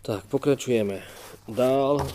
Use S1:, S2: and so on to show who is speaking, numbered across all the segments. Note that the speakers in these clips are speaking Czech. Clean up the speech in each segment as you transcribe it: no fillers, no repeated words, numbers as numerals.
S1: Tak, pokračujeme dál.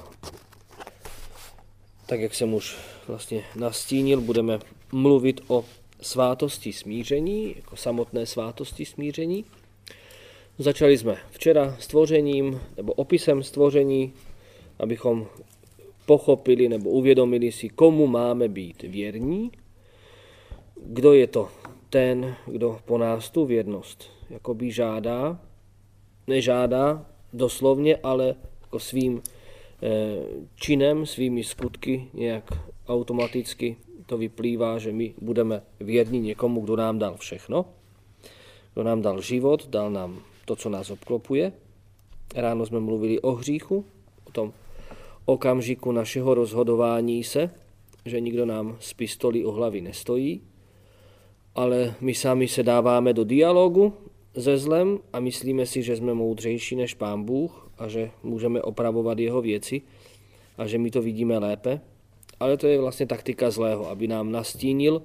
S1: Tak, jak jsem už vlastně nastínil, budeme mluvit o svátosti smíření, jako samotné svátosti smíření. Začali jsme včera stvořením, nebo opisem stvoření, abychom pochopili nebo uvědomili si, komu máme být věrní, kdo je to ten, kdo po nás tu věrnost jakoby žádá, nežádá doslovně, ale jako svým činem, svými skutky nějak automaticky to vyplývá, že my budeme věrní někomu, kdo nám dal všechno, kdo nám dal život, dal nám to, co nás obklopuje. Ráno jsme mluvili o hříchu, o tom okamžiku našeho rozhodování se, že nikdo nám z pistolí u hlavy nestojí, ale my sami se dáváme do dialogu se zlem a myslíme si, že jsme moudřejší než Pán Bůh a že můžeme opravovat jeho věci a že my to vidíme lépe. Ale to je vlastně taktika zlého, aby nám nastínil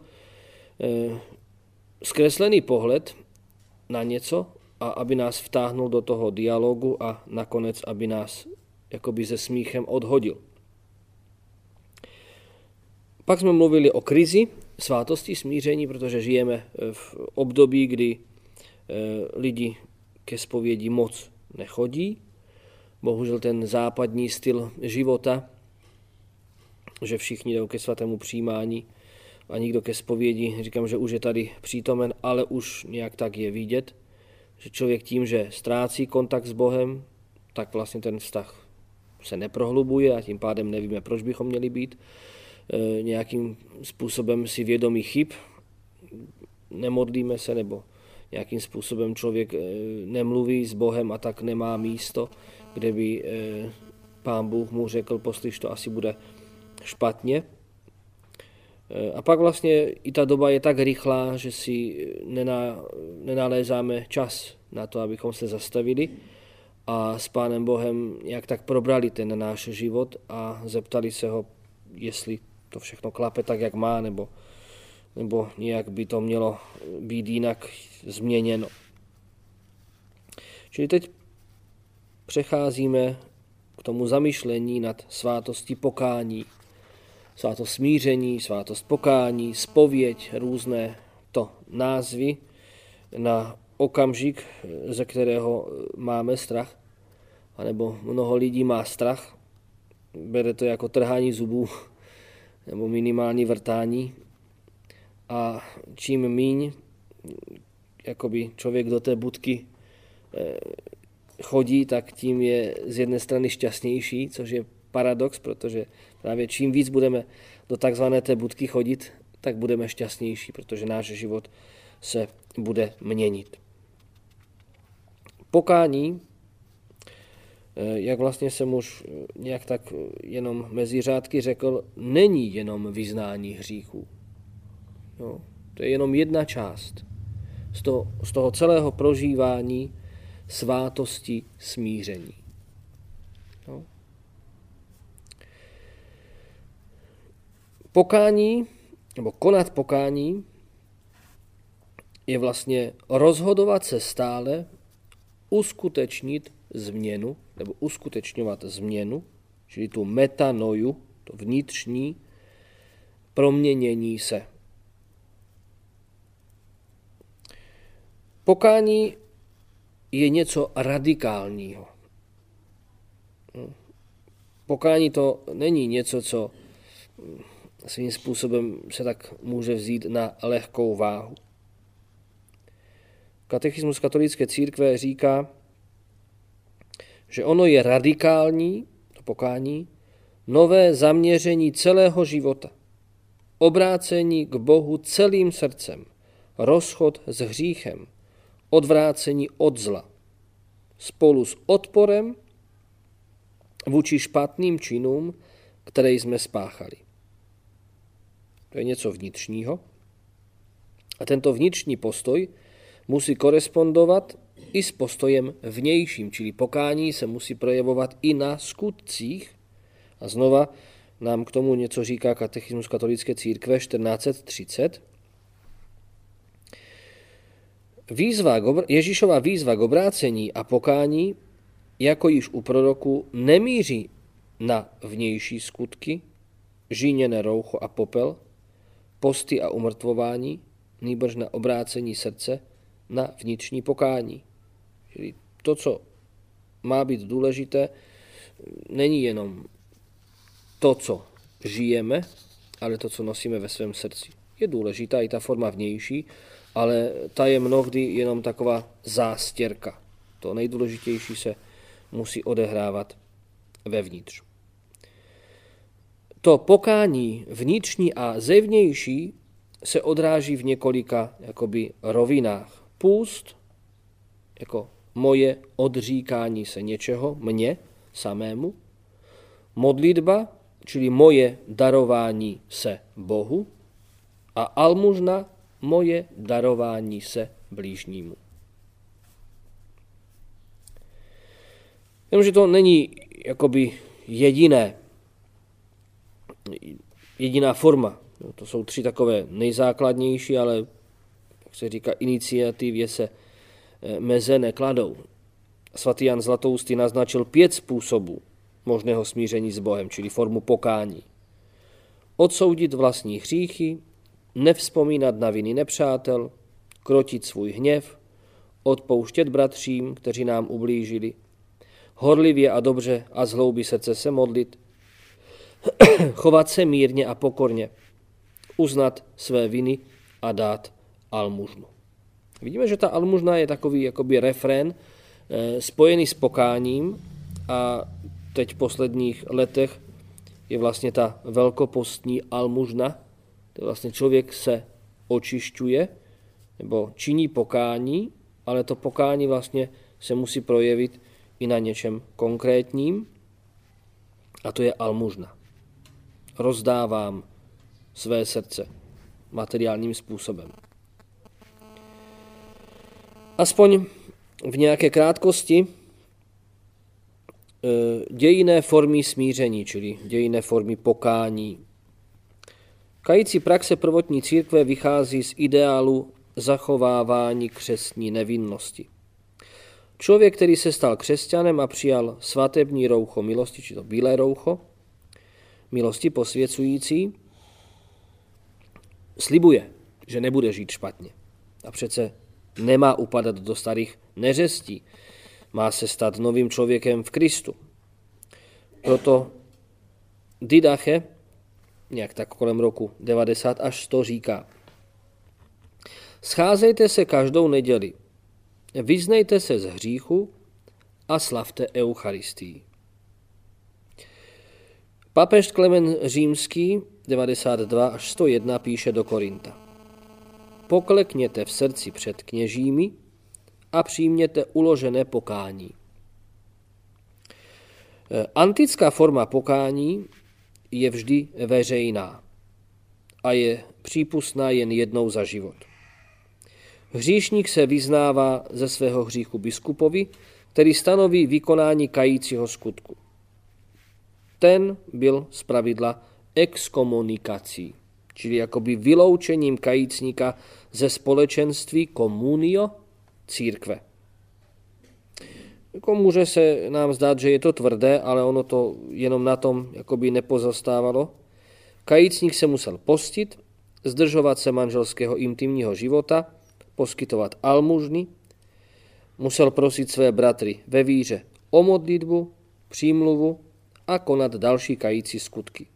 S1: zkreslený pohled na něco a aby nás vtáhnul do toho dialogu a nakonec, aby nás jakoby se smíchem odhodil. Pak jsme mluvili o krizi svátosti smíření, protože žijeme v období, kdy lidi ke zpovědi moc nechodí. Bohužel ten západní styl života, že všichni jdou ke svatému přijímání a nikdo ke zpovědi, říkám, že už je tady přítomen, ale už nějak tak je vidět, že člověk tím, že ztrácí kontakt s Bohem, tak vlastně ten vztah se neprohlubuje a tím pádem nevíme, proč bychom měli být nějakým způsobem si vědomí chyb, nemodlíme se nebo nějakým způsobem člověk nemluví s Bohem a tak nemá místo, kde by Pán Bůh mu řekl, poslyš, to asi bude špatně. A pak vlastně i ta doba je tak rychlá, že si nenalézáme čas na to, abychom se zastavili a s Pánem Bohem jak tak probrali ten náš život a zeptali se ho, jestli to všechno klape tak, jak má, nebo nějak by to mělo být jinak změněno. Čili teď přecházíme k tomu zamyšlení nad svátostí pokání, svátost smíření, svátost pokání, zpověď, různé to názvy na okamžik, ze kterého máme strach, anebo mnoho lidí má strach, bere to jako trhání zubů nebo minimální vrtání a čím míň jakoby člověk do té budky chodí, tak tím je z jedné strany šťastnější, což je paradox, protože právě čím víc budeme do takzvané té budky chodit, tak budeme šťastnější, protože náš život se bude měnit. Pokání, jak vlastně jsem už nějak tak jenom mezi řádky řekl, není jenom vyznání hříchů. No, to je jenom jedna část z toho celého prožívání svátosti smíření. No. Pokání, nebo konat pokání, je vlastně rozhodovat se stále uskutečnit změnu, nebo uskutečňovat změnu, čili tu metanoju, to vnitřní proměnění se. Pokání je něco radikálního. Pokání to není něco, co svým způsobem se tak může vzít na lehkou váhu. Katechismus katolické církve říká, že ono je radikální, to pokání, nové zaměření celého života, obrácení k Bohu celým srdcem, rozchod s hříchem, odvrácení od zla, spolu s odporem vůči špatným činům, které jsme spáchali. To je něco vnitřního. A tento vnitřní postoj musí korespondovat i s postojem vnějším, čili pokání se musí projevovat i na skutcích. A znova nám k tomu něco říká Katechismus katolické církve 1430.
S2: Ježíšova výzva k obrácení a pokání
S1: jako již u proroku, nemíří na vnější skutky, žíněné roucho a popel, posty a umrtvování, nýbrž na obrácení srdce, na vnitřní pokání. Čili to, co má být důležité, není jenom to, co žijeme, ale to, co nosíme ve svém srdci. Je důležitá i ta forma vnější, ale ta je mnohdy jenom taková zástěrka. To nejdůležitější se musí odehrávat vevnitř. To pokání vnitřní a zevnější se odráží v několika jakoby rovinách. Půst, jako moje odříkání se něčeho, mně samému. Modlitba, čili moje darování se Bohu. A almužna, moje darování se blížnímu. Jenomže to není jakoby jediná forma. To jsou 3 takové nejzákladnější, ale jak se říká, iniciativě se meze nekladou. Svatý Jan Zlatoustý naznačil 5 způsobů možného smíření s Bohem, čili formu pokání. Odsoudit vlastní hříchy, nevzpomínat na viny nepřátel, krotit svůj hněv, odpouštět bratřím, kteří nám ublížili, horlivě a dobře a z hloubi srdce se modlit, chovat se mírně a pokorně, uznat své viny a dát almužnu. Vidíme, že ta almužna je takový jakoby refrén spojený s pokáním a teď v posledních letech je vlastně ta velkopostní almužna, to vlastně člověk se očišťuje nebo činí pokání, ale to pokání vlastně se musí projevit i na něčem konkrétním a to je almužna. Rozdávám své srdce materiálním způsobem. Aspoň v nějaké krátkosti dějinné formy smíření, čili dějinné formy pokání. Kající praxe prvotní církve vychází z ideálu zachovávání křestní nevinnosti. Člověk, který se stal křesťanem a přijal svatební roucho milosti, či to bílé roucho, milosti posvěcující, slibuje, že nebude žít špatně. A přece nemá upadat do starých neřestí. Má se stát novým člověkem v Kristu. Proto Didache, nějak tak kolem roku 90 až 100 říká: scházejte se každou neděli, vyznejte se z hříchu a slavte Eucharistii. Papež Klemen Římský 92 až 101 píše do Korinta: poklekněte v srdci před kněžími a přijměte uložené pokání. Antická forma pokání je vždy veřejná a je přípustná jen jednou za život. Hříšník se vyznává ze svého hříchu biskupovi, který stanoví vykonání kajícího skutku. Ten byl zpravidla exkomunikací, čili jakoby vyloučením kajícníka ze společenství komunio církve. Jako může se nám zdát, že je to tvrdé, ale ono to jenom na tom jakoby nepozastávalo. Kajícník se musel postit, zdržovat se manželského intimního života, poskytovat almužny, musel prosit své bratry ve víře o modlitbu, přímluvu a konat další kající skutky.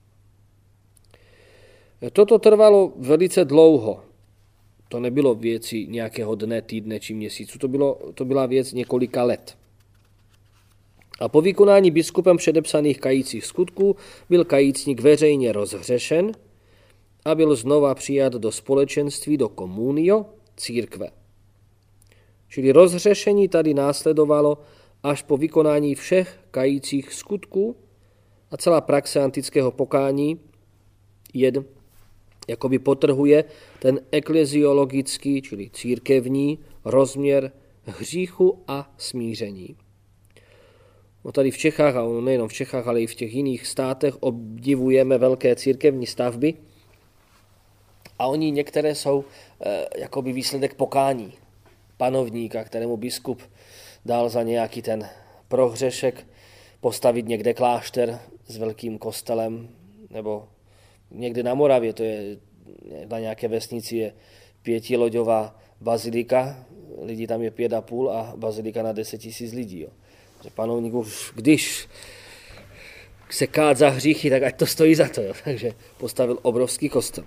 S1: Toto trvalo velice dlouho. To nebylo věci nějakého dne, týdne či měsíců, to byla věc několika let. A po vykonání biskupem předepsaných kajících skutků byl kajícník veřejně rozhřešen a byl znova přijat do společenství, do komunio církve. Čili rozhřešení tady následovalo až po vykonání všech kajících skutků a celá praxe antického pokání jen jakoby potrhuje ten ekleziologický, čili církevní rozměr hříchu a smíření. No tady v Čechách, a nejenom v Čechách, ale i v těch jiných státech obdivujeme velké církevní stavby a oni některé jsou jakoby výsledek pokání panovníka, kterému biskup dal za nějaký ten pro hřešek postavit někde klášter s velkým kostelem, nebo někde na Moravě, to je na nějaké vesnici je 5loďová bazilika, lidí tam je 5,5 a bazilika na 10 000 lidí. Jo. Že panovník už, když se kát za hříchy, tak ať to stojí za to. Jo. Takže postavil obrovský kostel.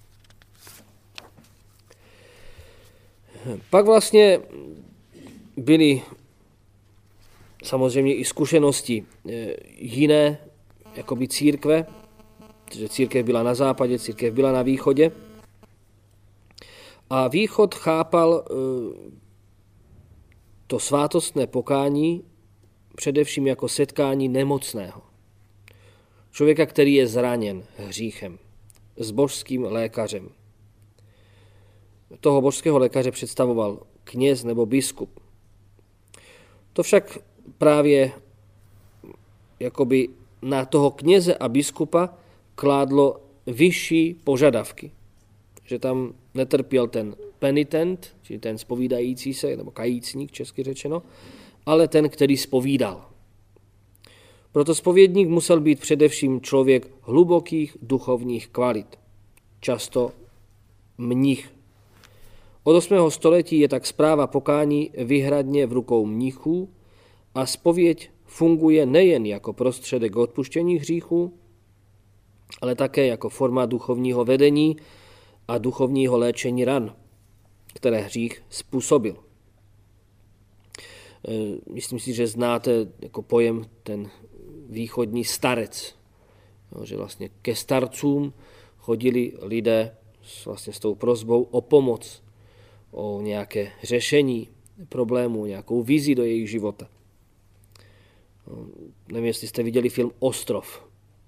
S1: Pak vlastně byly samozřejmě i zkušenosti jiné, jakoby církve, že církev byla na západě, církev byla na východě. A východ chápal to svátostné pokání především jako setkání nemocného. Člověka, který je zraněn hříchem, s božským lékařem. Toho božského lékaře představoval kněz nebo biskup. To však právě jakoby na toho kněze a biskupa kládlo vyšší požadavky. Že tam netrpěl ten penitent, čili ten zpovídající se, nebo kajícník, česky řečeno, ale ten, který zpovídal. Proto zpovědník musel být především člověk hlubokých duchovních kvalit, často mnich. Od 8. století je tak správa pokání vyhradně v rukou mnichů a zpověď funguje nejen jako prostředek odpuštění hříchů, ale také jako forma duchovního vedení a duchovního léčení ran, které hřích způsobil. Myslím si, že znáte jako pojem ten východní starec, že vlastně ke starcům chodili lidé vlastně s tou prosbou o pomoc, o nějaké řešení problémů, nějakou vizi do jejich života. Nevím, jestli jste viděli film Ostrov.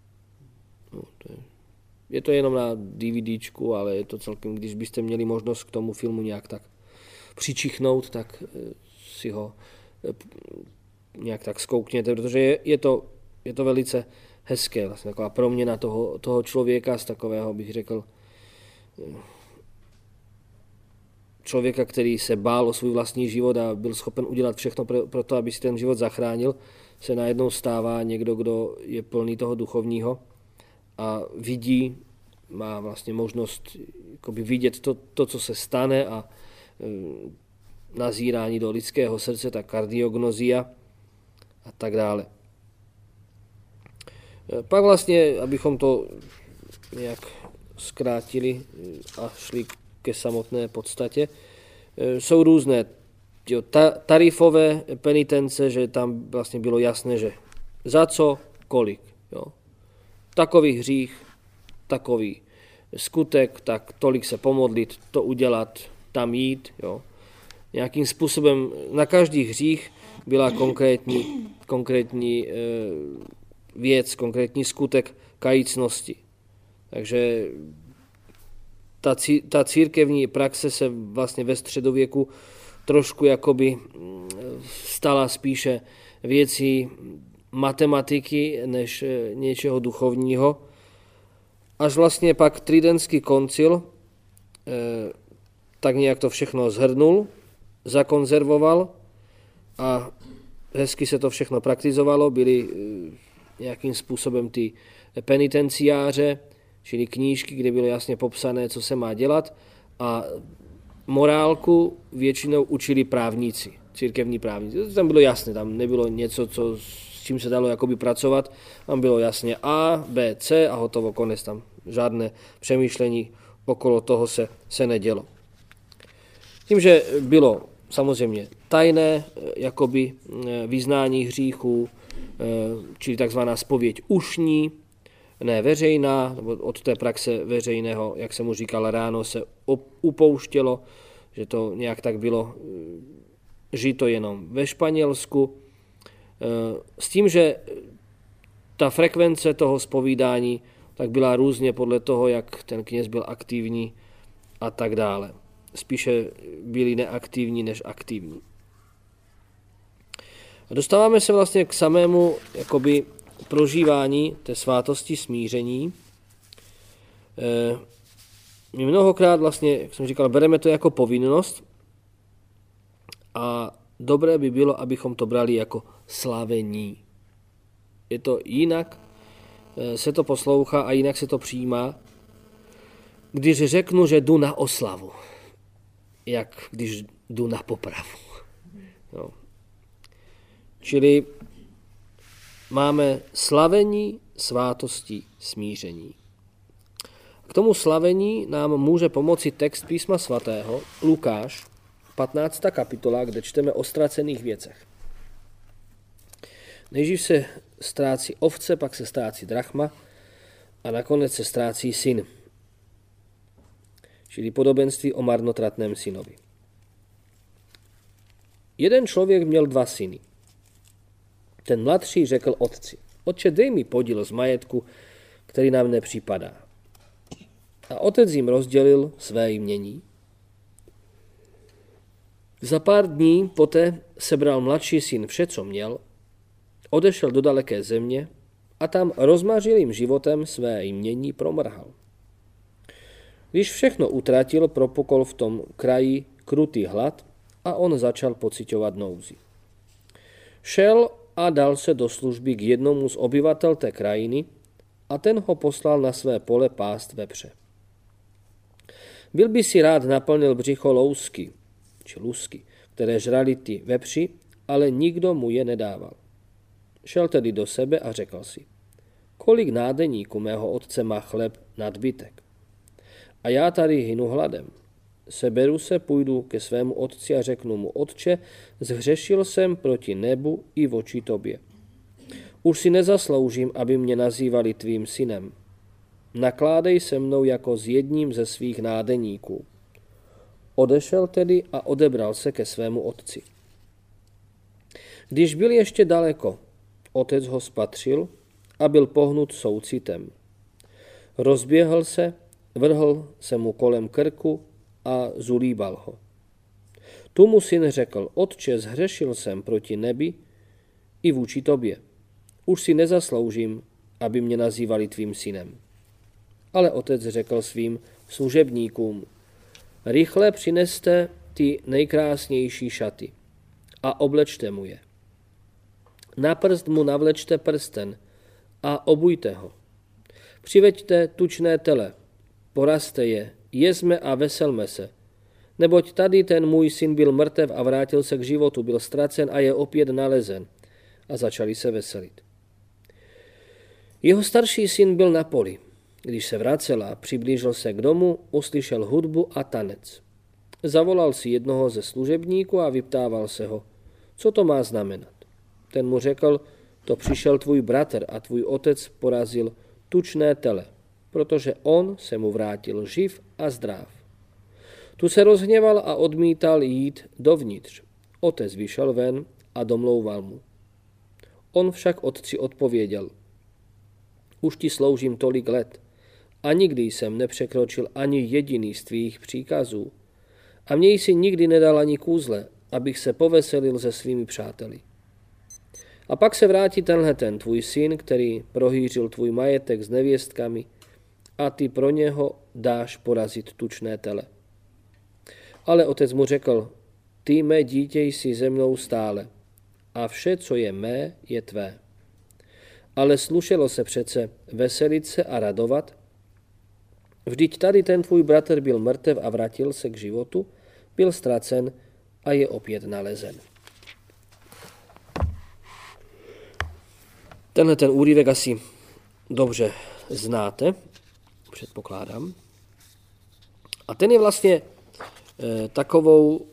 S1: Je to jenom na DVDčku, ale je to celkem, když byste měli možnost k tomu filmu nějak tak přičichnout, tak si ho nějak tak zkoukněte, protože je to velice hezké, vlastně taková proměna toho člověka z takového, bych řekl, člověka, který se bál o svůj vlastní život a byl schopen udělat všechno pro to, aby si ten život zachránil, se najednou stává někdo, kdo je plný toho duchovního a vidí, má vlastně možnost jakoby vidět to, co se stane a nazírání do lidského srdce, ta kardiognosia a tak dále. Pak vlastně, abychom to nějak zkrátili a šli ke samotné podstatě, jsou různé tarifové penitence, že tam vlastně bylo jasné, že za co, kolik. Jo. Takový hřích, takový skutek, tak tolik se pomodlit, to udělat, tam jít. Jo. Nějakým způsobem na každý hřích byla konkrétní věc, konkrétní skutek kajícnosti. Takže ta církevní praxe se vlastně ve středověku trošku jakoby stala spíše věcí matematiky než něčeho duchovního. Až vlastně pak Tridentský koncil tak nějak to všechno zhrnul, zakonzervoval a hezky se to všechno praktizovalo. Byly nějakým způsobem ty penitenciáře, čili knížky, kde bylo jasně popsané, co se má dělat, a morálku většinou učili právníci, církevní právníci. Tam bylo jasné, tam nebylo něco, s čím se dalo jakoby pracovat, tam bylo jasně A, B, C a hotovo, konec, tam žádné přemýšlení okolo toho se nedělo. Tím, že bylo samozřejmě tajné jakoby vyznání hříchů, čili takzvaná zpověď ušní, ne veřejná, nebo od té praxe veřejného, jak jsem mu říkal, ráno se upouštělo, že to nějak tak bylo žito jenom ve Španělsku, s tím, že ta frekvence toho zpovídání tak byla různě podle toho, jak ten kněz byl aktivní a tak dále. Spíše byli neaktivní než aktivní. A dostáváme se vlastně k samému jakoby prožívání té svátosti smíření. My mnohokrát vlastně, jak jsem říkal, bereme to jako povinnost a dobré by bylo, abychom to brali jako slavení. Je to jinak, se to poslouchá a jinak se to přijímá, když řeknu, že jdu na oslavu, jak když jdu na popravu. No. Čili máme slavení svátosti smíření. K tomu slavení nám může pomoci text písma svatého, Lukáš, 15. kapitola, kde čteme o ztracených věcech. Nejdřív se ztrácí ovce, pak se ztrácí drachma a nakonec se ztrácí syn. Čili podobenství o marnotratném synovi. Jeden člověk měl 2 syny. Ten mladší řekl otci: Otče, dej mi podíl z majetku, který nám nepřipadá. A otec jim rozdělil své jmění. Za pár dní poté sebral mladší syn vše, co měl, odešel do daleké země a tam rozmařilým životem své jmění promrhal. Když všechno utratil, propukl v tom kraji krutý hlad a on začal pociťovat nouzi. Šel a dal se do služby k jednomu z obyvatel té krajiny a ten ho poslal na své pole pást vepře. Byl by si rád naplnil břicho lousky, či lusky, které žrali ty vepři, ale nikdo mu je nedával. Šel tedy do sebe a řekl si: Kolik nádeníků mého otce má chleb nadbytek? A já tady hynu hladem. Seberu se, půjdu ke svému otci a řeknu mu: Otče, zhřešil jsem proti nebu i voči tobě. Už si nezasloužím, aby mě nazývali tvým synem. Nakládej se mnou jako s jedním ze svých nádeníků. Odešel tedy a odebral se ke svému otci. Když byl ještě daleko, otec ho spatřil a byl pohnut soucitem. Rozběhl se, vrhl se mu kolem krku a zulíbal ho. Tu mu syn řekl: Otče, zhřešil jsem proti nebi i vůči tobě. Už si nezasloužím, aby mě nazývali tvým synem. Ale otec řekl svým služebníkům: Rychle přineste ty nejkrásnější šaty a oblečte mu je. Na prst mu navlečte prsten a obujte ho. Přiveďte tučné tele, porazte je, jezme a veselme se. Neboť tady ten můj syn byl mrtev a vrátil se k životu, byl ztracen a je opět nalezen. A začali se veselit. Jeho starší syn byl na poli. Když se vracel a přiblížil se k domu, uslyšel hudbu a tanec. Zavolal si jednoho ze služebníků a vyptával se ho: Co to má znamenat? Ten mu řekl: To přišel tvůj bratr a tvůj otec porazil tučné tele, protože on se mu vrátil živ a zdrav. Tu se rozhněval a odmítal jít dovnitř. Otec vyšel ven a domlouval mu. On však otci odpověděl: Už ti sloužím tolik let a nikdy jsem nepřekročil ani jediný z tvých příkazů a mě jsi nikdy nedal ani kůzle, abych se poveselil se svými přáteli. A pak se vrátí ten tvůj syn, který prohýřil tvůj majetek s nevěstkami, a ty pro něho dáš porazit tučné tele. Ale otec mu řekl: Ty, mé dítě, jsi se mnou stále a vše, co je mé, je tvé. Ale slušelo se přece veselit se a radovat. Vždyť tady ten tvůj bratr byl mrtev a vrátil se k životu, byl ztracen a je opět nalezen. Tenhle ten úryvek asi dobře znáte, předpokládám. A ten je vlastně takovou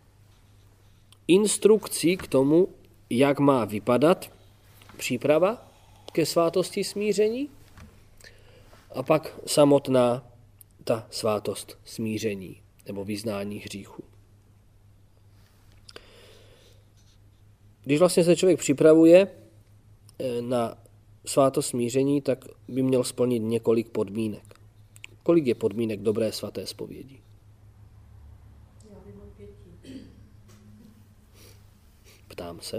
S1: instrukcí k tomu, jak má vypadat příprava ke svátosti smíření a pak samotná ta svátost smíření nebo vyznání hříchu. Když vlastně se člověk připravuje na svátost smíření, tak by měl splnit několik podmínek. Kolik je podmínek dobré svaté zpovědi?
S2: Já vím o 5.
S1: Ptám se.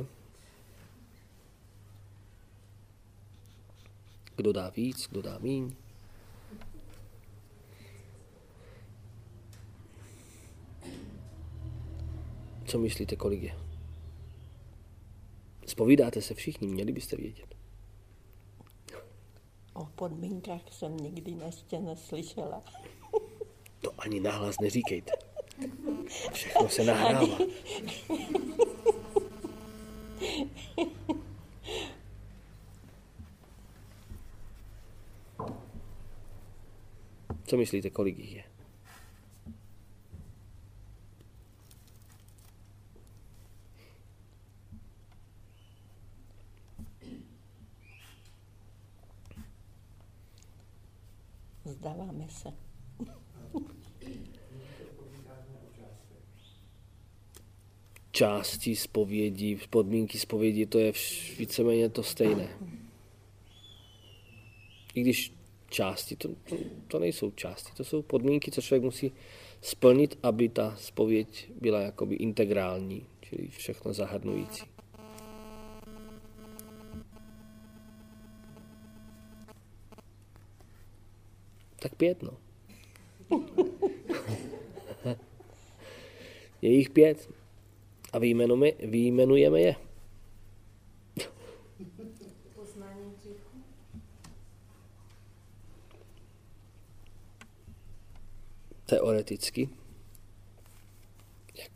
S1: Kdo dá víc, kdo dá míň? Co myslíte, kolik je? Z Zpovídáte se všichni, měli byste vědět.
S3: O podmínkách jsem nikdy ještě neslyšela.
S1: To ani nahlas neříkejte. Všechno se nahrává. Co myslíte, kolik jich je?
S3: Vzdáváme se.
S1: Části zpovědi, podmínky zpovědi, to je víceméně to stejné. I když části, to nejsou části, to jsou podmínky, co člověk musí splnit, aby ta zpověď byla jakoby integrální, čili všechno zahrnující. Tak 5, no. Je jich 5 a vyjmenujeme je.
S2: Poznání hříchu.
S1: Teoreticky. Jak?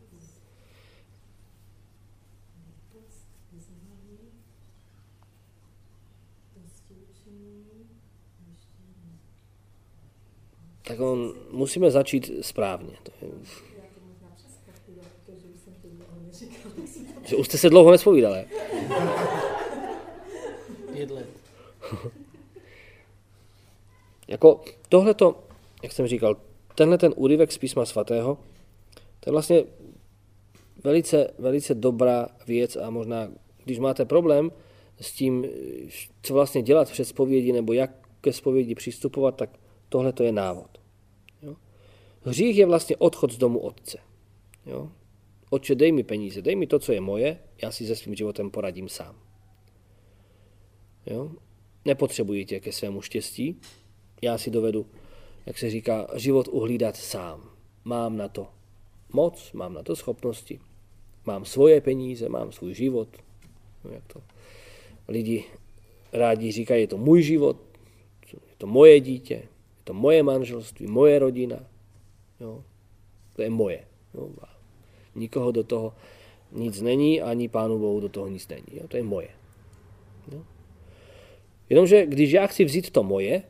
S1: Tak musíme začít správně. Že už jste se dlouho nespovídali.
S4: 5 let.
S1: Jako tohleto, jak jsem říkal, tenhle ten úryvek z Písma svatého, to je vlastně velice dobrá věc a možná, když máte problém s tím, co vlastně dělat před zpovědí nebo jak ke zpovědi přistupovat, tak tohle to je návod. Jo? Hřích je vlastně odchod z domu otce. Jo? Otče, dej mi peníze, dej mi to, co je moje, já si se svým životem poradím sám. Jo? Nepotřebuji tě ke svému štěstí, já si dovedu, jak se říká, život uhlídat sám. Mám na to moc, mám na to schopnosti, mám svoje peníze, mám svůj život. No, jak to lidi rádi říkají, je to můj život, je to moje dítě, je to moje manželství, moje rodina. Jo? To je moje. Jo? Nikoho do toho nic není, ani Pánu Bohu do toho nic není. Jo? To je moje. Jo? Jenomže když já chci vzít to moje,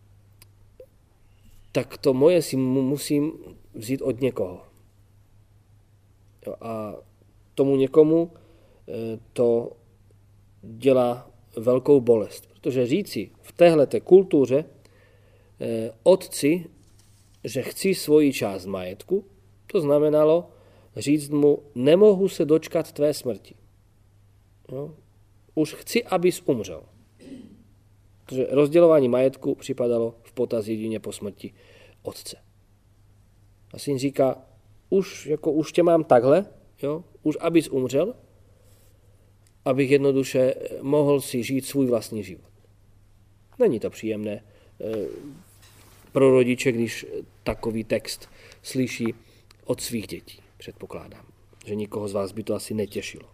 S1: tak to moje si musím vzít od někoho. Jo? A tomu někomu to dělá velkou bolest. Protože říci v téhleté kultuře otci, že chci svoji část majetku, to znamenalo říct mu, nemohu se dočkat tvé smrti. Jo? Už chci, abys umřel. Protože rozdělování majetku připadalo v potaz jedině po smrti otce. A syn říká, už tě mám takhle, jo? Už abys umřel, abych jednoduše mohl si žít svůj vlastní život. Není to příjemné pro rodiče, když takový text slyší od svých dětí. Předpokládám, že nikoho z vás by to asi netěšilo.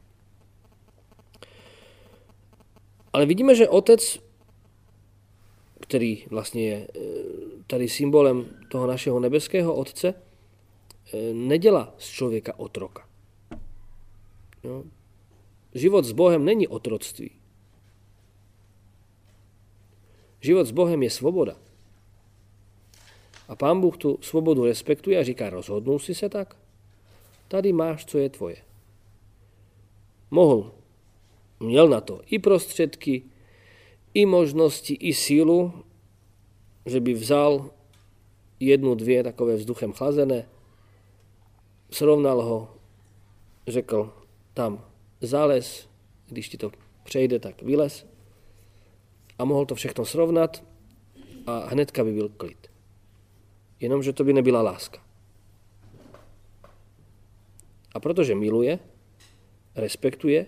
S1: Ale vidíme, že otec, který vlastně je tady symbolem toho našeho nebeského otce, nedělá z člověka otroka. Jo? Život s Bohem není otroctví. Život s Bohem je svoboda. A Pán Bůh tu svobodu respektuje a říká, rozhodnul si se tak? Tady máš, co je tvoje. Měl na to i prostředky, i možnosti, i sílu, že by vzal 1, 2 takové vzduchem chlazené, srovnal ho, řekl, tam zález, když ti to přejde, tak vylez, a mohl to všechno srovnat a hnedka by byl klid. Jenomže to by nebyla láska. A protože miluje, respektuje,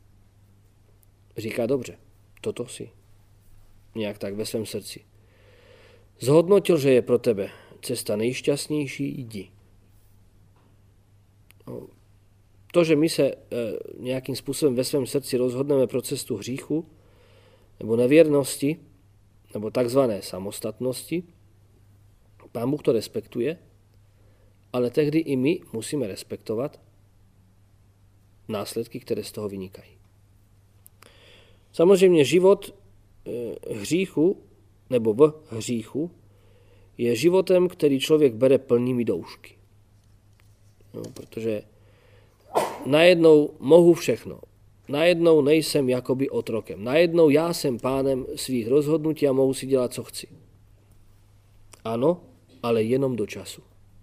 S1: říká dobře, toto si. Nějak tak ve svém srdci. Zhodnotil, že je pro tebe cesta nejšťastnější, jdi. No, to, že my se nějakým způsobem ve svém srdci rozhodneme pro cestu hříchu, nebo nevěrnosti, nebo takzvané samostatnosti, Pán Bůh to respektuje, ale tehdy i my musíme respektovat následky, které z toho vynikají. Samozřejmě život hříchu, nebo v hříchu, je životem, který člověk bere plnými doušky. No, protože najednou mohu všechno. Najednou nejsem jakoby otrokem. Najednou já jsem pánem svých rozhodnutí a mohu si dělat, co chci. Ano, ale jenom do času.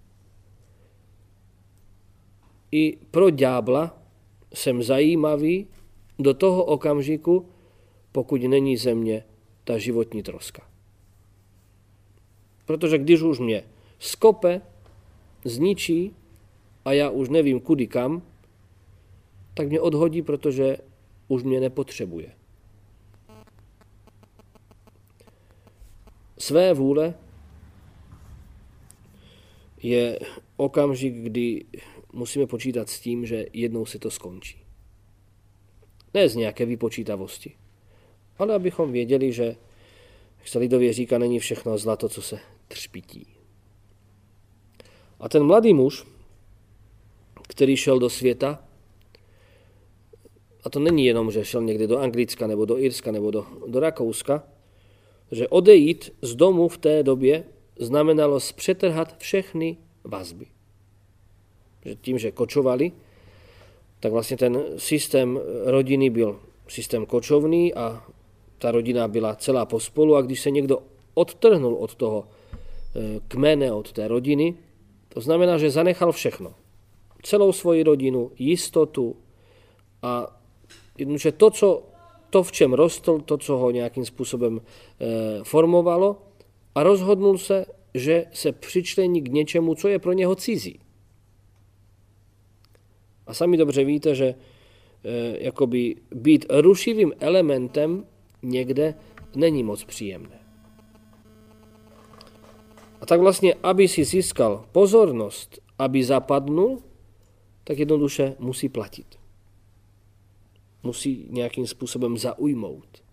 S1: I pro ďábla jsem zajímavý do toho okamžiku, pokud není ze mě ta životní troska. Protože když už mě skope, zničí a já už nevím kudy kam, tak mě odhodí, protože už mě nepotřebuje. Své vůle je okamžik, kdy musíme počítat s tím, že jednou se to skončí. Ne z nějaké vypočítavosti, ale abychom věděli, že, jak se lidově říká, není všechno zlato, co se třpití. A ten mladý muž, který šel do světa, a to není jenom, že šel někde do Anglicka, nebo do Irska, nebo do Rakouska, že odejít z domu v té době znamenalo zpřetrhat všechny vazby. Že tím, že kočovali, tak vlastně ten systém rodiny byl systém kočovný a ta rodina byla celá pospolu a když se někdo odtrhnul od toho kmene, od té rodiny, to znamená, že zanechal všechno. Celou svoji rodinu, jistotu a jednoduše to, v čem rostl, to, co ho nějakým způsobem formovalo a rozhodnul se, že se přičlení k něčemu, co je pro něho cizí. A sami dobře víte, že jakoby být rušivým elementem někde není moc příjemné. A tak vlastně, aby si získal pozornost, aby zapadnul, tak jednoduše musí platit. Musí nějakým způsobem zaujmout.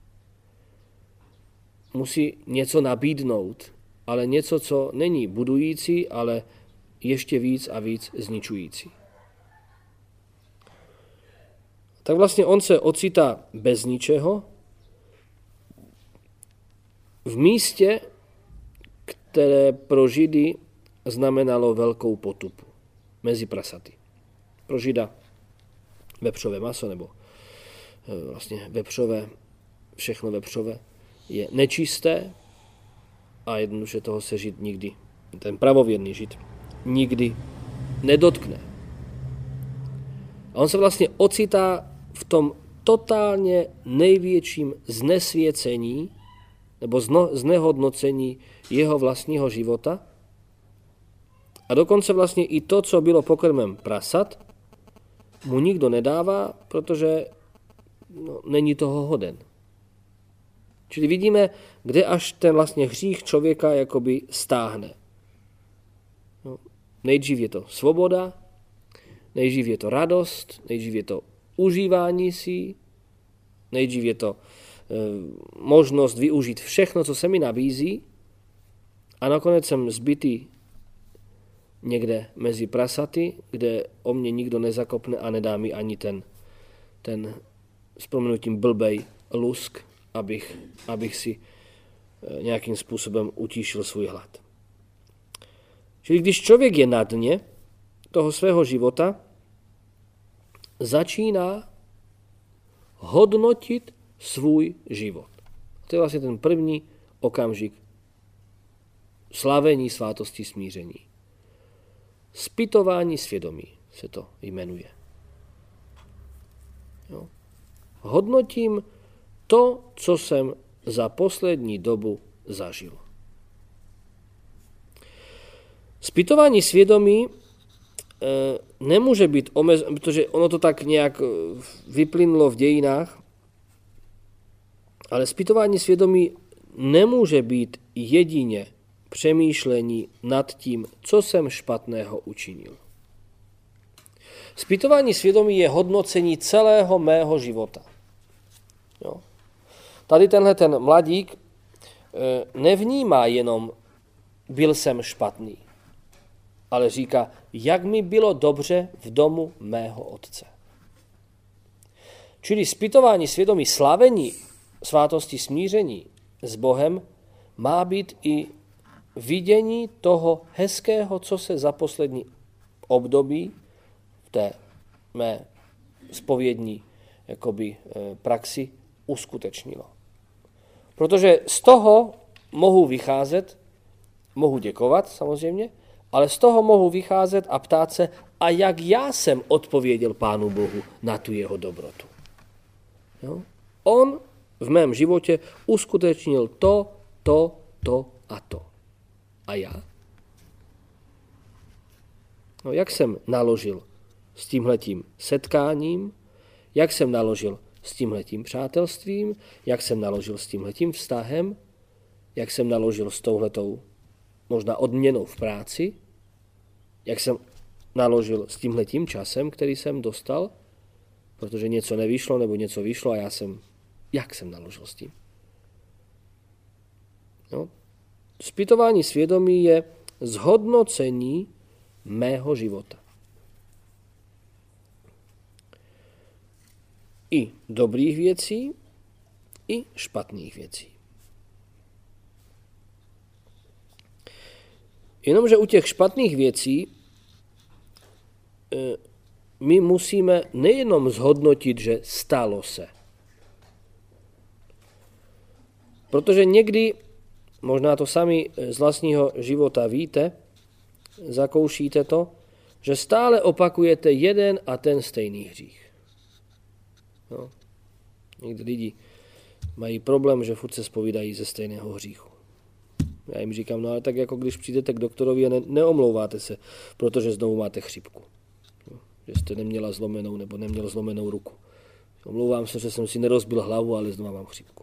S1: Musí něco nabídnout, ale něco, co není budující, ale ještě víc a víc zničující. Tak vlastně on se ocitá bez ničeho v místě, které pro Židy znamenalo velkou potupu mezi prasaty. Pro Žida vepřové maso nebo vlastně vepřové, všechno vepřové je nečisté a jednoduše toho se Žid nikdy, ten pravověrný Žid, nikdy nedotkne. A on se vlastně ocitá v tom totálně největším znesvěcení nebo znehodnocení jeho vlastního života a dokonce vlastně i to, co bylo pokrmem prasat, mu nikdo nedává, protože není toho hoden. Čili vidíme, kde až ten vlastně hřích člověka jakoby stáhne. Nejdřív je to svoboda, nejdřív je to radost, nejdřív je to užívání si, nejdřív je to možnost využít všechno, co se mi nabízí a nakonec jsem zbytý někde mezi prasaty, kde o mě nikdo nezakopne a nedá mi ani ten s prominutím blbej lusk, abych si nějakým způsobem utíšil svůj hlad. Čili když člověk je na dně toho svého života, začíná hodnotit svůj život. To je vlastně ten první okamžik slavení svátosti smíření. Zpytování svědomí se to jmenuje. Jo. Hodnotím to, co jsem za poslední dobu zažil. Zpytování svědomí nemůže být omezené, protože ono to tak nějak vyplynulo v dějinách, ale zpytování svědomí nemůže být jedině přemýšlení nad tím, co jsem špatného učinil. Zpytování svědomí je hodnocení celého mého života. Jo? Tady ten mladík nevnímá jenom byl jsem špatný, ale říká, jak mi bylo dobře v domu mého otce. Čili zpytování svědomí, slavení svátosti smíření s Bohem má být i vidění toho hezkého, co se za poslední období v té mé zpovědní praxi uskutečnilo. Protože z toho mohu vycházet, mohu děkovat samozřejmě, ale z toho mohu vycházet a ptát se, a jak já jsem odpověděl Pánu Bohu na tu jeho dobrotu. Jo? On v mém životě uskutečnil to a to. A já? No, jak jsem naložil s tímhletím setkáním, jak jsem naložil s tímhletím přátelstvím, jak jsem naložil s tímhletím vztahem, jak jsem naložil s touhletou možná odměnou v práci, jak jsem naložil s tímhletím časem, který jsem dostal, protože něco nevyšlo nebo něco vyšlo a jak jsem naložil s tím. No. Zpytování svědomí je zhodnocení mého života. I dobrých věcí, i špatných věcí. Jenomže u těch špatných věcí my musíme nejenom zhodnotit, že stalo se. Protože někdy, možná to sami z vlastního života víte, zakoušíte to, že stále opakujete jeden a ten stejný hřích. No. Někdy lidi mají problém, že furt se zpovídají ze stejného hříchu. Já jim říkám, no ale tak jako když přijdete k doktorovi a neomlouváte se, protože znovu máte chřipku. Že jste neměla zlomenou nebo neměl zlomenou ruku. Omlouvám se, že jsem si nerozbil hlavu, ale znovu mám chřipku.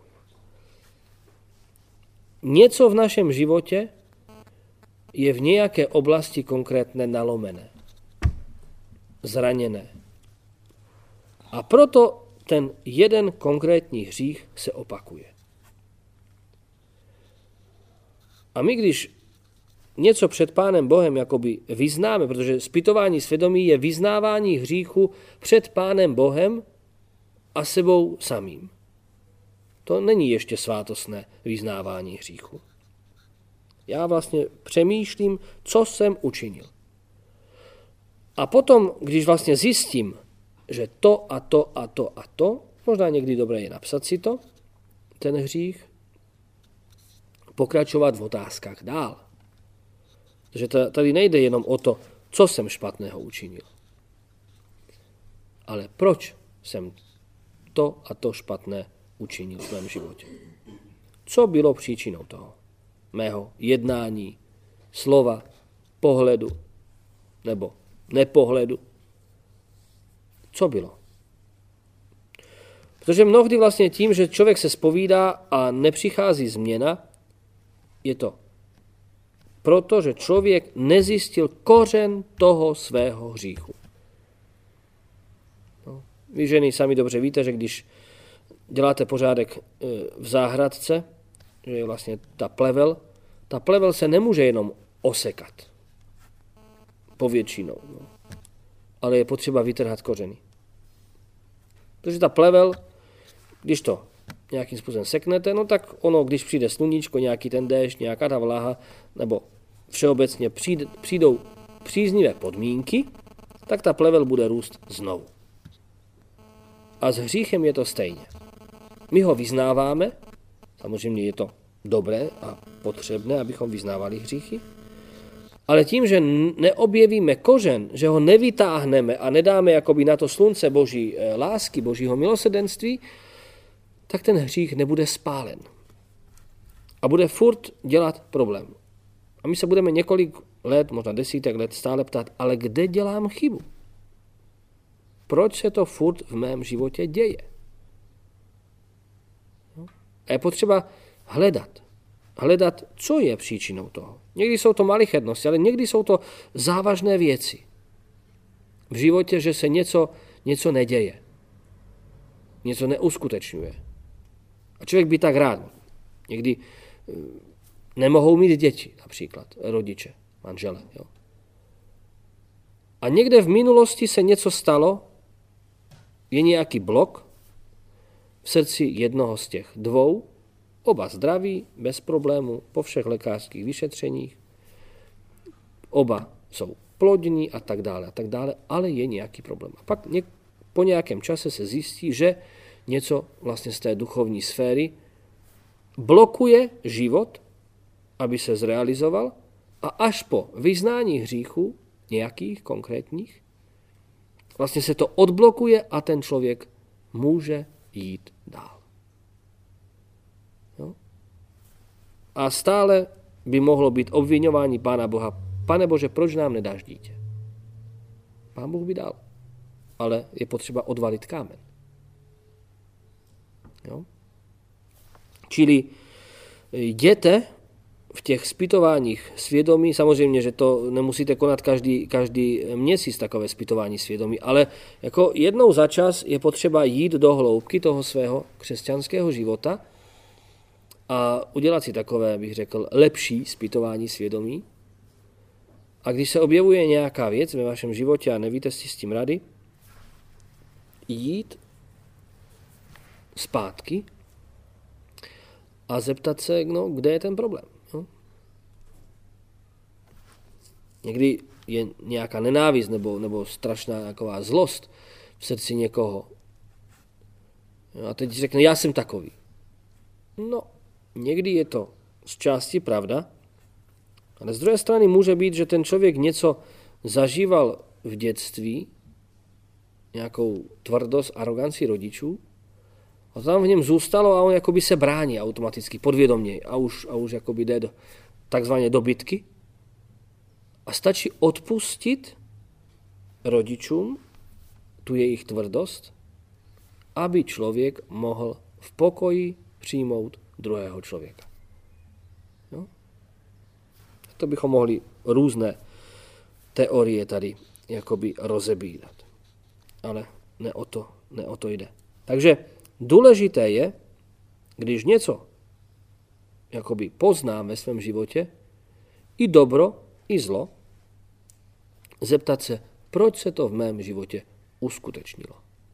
S1: Něco v našem životě je v nějaké oblasti konkrétně nalomené, zraněné. A proto ten jeden konkrétní hřích se opakuje. A my, když něco před Pánem Bohem jakoby vyznáme, protože zpytování svědomí je vyznávání hříchu před Pánem Bohem a sebou samým. To není ještě svátostné vyznávání hříchu. Já vlastně přemýšlím, co jsem učinil. A potom, když vlastně zjistím, že to a to a to a to, možná někdy dobré je napsat si to, ten hřích, pokračovat v otázkách dál. Takže tady nejde jenom o to, co jsem špatného učinil, ale proč jsem to a to špatné učinil v mém životě. Co bylo příčinou toho mého jednání, slova, pohledu nebo nepohledu? Co bylo? Protože mnohdy vlastně tím, že člověk se zpovídá a nepřichází změna, je to proto, že člověk nezjistil kořen toho svého hříchu. No, vy ženy sami dobře víte, že když děláte pořádek v záhradce, že je vlastně ta plevel se nemůže jenom osekat povětšinou, no, ale je potřeba vytrhat kořeny. Protože ta plevel, když to nějakým způsobem seknete, no tak ono, když přijde sluníčko, nějaký ten déšť, nějaká ta vláha, nebo všeobecně přijdou příznivé podmínky, tak ta plevel bude růst znovu. A s hříchem je to stejně. My ho vyznáváme, samozřejmě je to dobré a potřebné, abychom vyznávali hříchy, ale tím, že neobjevíme kořen, že ho nevytáhneme a nedáme jakoby na to slunce Boží lásky, Božího milosrdenství, tak ten hřích nebude spálen. A bude furt dělat problém. A my se budeme několik let, možná desítek let stále ptát, ale kde dělám chybu? Proč se to furt v mém životě děje? A je potřeba hledat, co je příčinou toho. Někdy jsou to malichernosti, ale někdy jsou to závažné věci. v životě, že se něco neděje. Něco neuskutečňuje. A člověk by tak rád. Někdy nemohou mít děti, například rodiče, manžele. Jo. A někde v minulosti se něco stalo, je nějaký blok v srdci jednoho z těch dvou, oba zdraví, bez problémů, po všech lékařských vyšetřeních, oba jsou plodní a tak dále, ale je nějaký problém. A pak po nějakém čase se zjistí, že něco vlastně z té duchovní sféry blokuje život, aby se zrealizoval, a až po vyznání hříchů, nějakých konkrétních, vlastně se to odblokuje a ten člověk může jít dál. Jo? A stále by mohlo být obviňování Pána Boha: Pane Bože, proč nám nedáš dítě? Pán Bůh by dal, ale je potřeba odvalit kámen. Jo? Čili jděte v těch zpytováních svědomí, samozřejmě, že to nemusíte konat každý měsíc takové zpytování svědomí, ale jako jednou za čas je potřeba jít do hloubky toho svého křesťanského života a udělat si takové, bych řekl, lepší zpytování svědomí. A když se objevuje nějaká věc ve vašem životě a nevíte si s tím rady, jít zpátky a zeptat se, kde je ten problém. No? Někdy je nějaká nenávist nebo strašná taková zlost v srdci někoho. A teď řekne, já jsem takový. No, někdy je to z části pravda, ale z druhé strany může být, že ten člověk něco zažíval v dětství, nějakou tvrdost, aroganci rodičů, a tam v něm zůstalo a on jakoby se brání automaticky, podvědomě a už jakoby jde takzvaně do bitky. A stačí odpustit rodičům tu jejich tvrdost, aby člověk mohl v pokoji přijmout druhého člověka. Jo? To bychom mohli různé teorie tady jakoby rozebírat. Ale ne o to jde. Takže důležité je, když něco jakoby poznám ve svém životě, i dobro, i zlo, zeptat se, proč se to v mém životě uskutečnilo.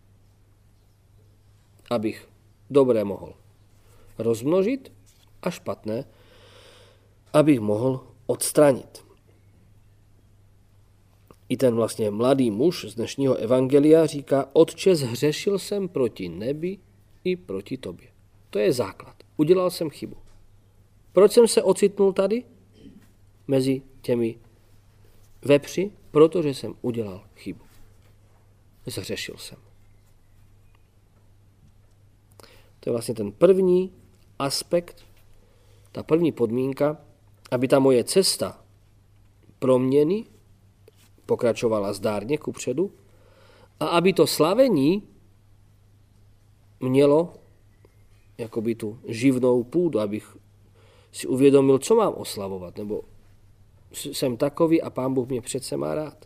S1: Abych dobré mohl rozmnožit a špatné, abych mohl odstranit. I ten vlastně mladý muž z dnešního evangelia říká, Otče, zhřešil jsem proti nebi i proti tobě. To je základ. Udělal jsem chybu. Proč jsem se ocitnul tady? Mezi těmi vepři? Protože jsem udělal chybu. Zhřešil jsem. To je vlastně ten první aspekt, ta první podmínka, aby ta moje cesta proměny pokračovala zdárně kupředu a aby to slavení mělo jakoby tu živnou půdu, abych si uvědomil, co mám oslavovat, nebo jsem takový a Pán Bůh mě přece má rád.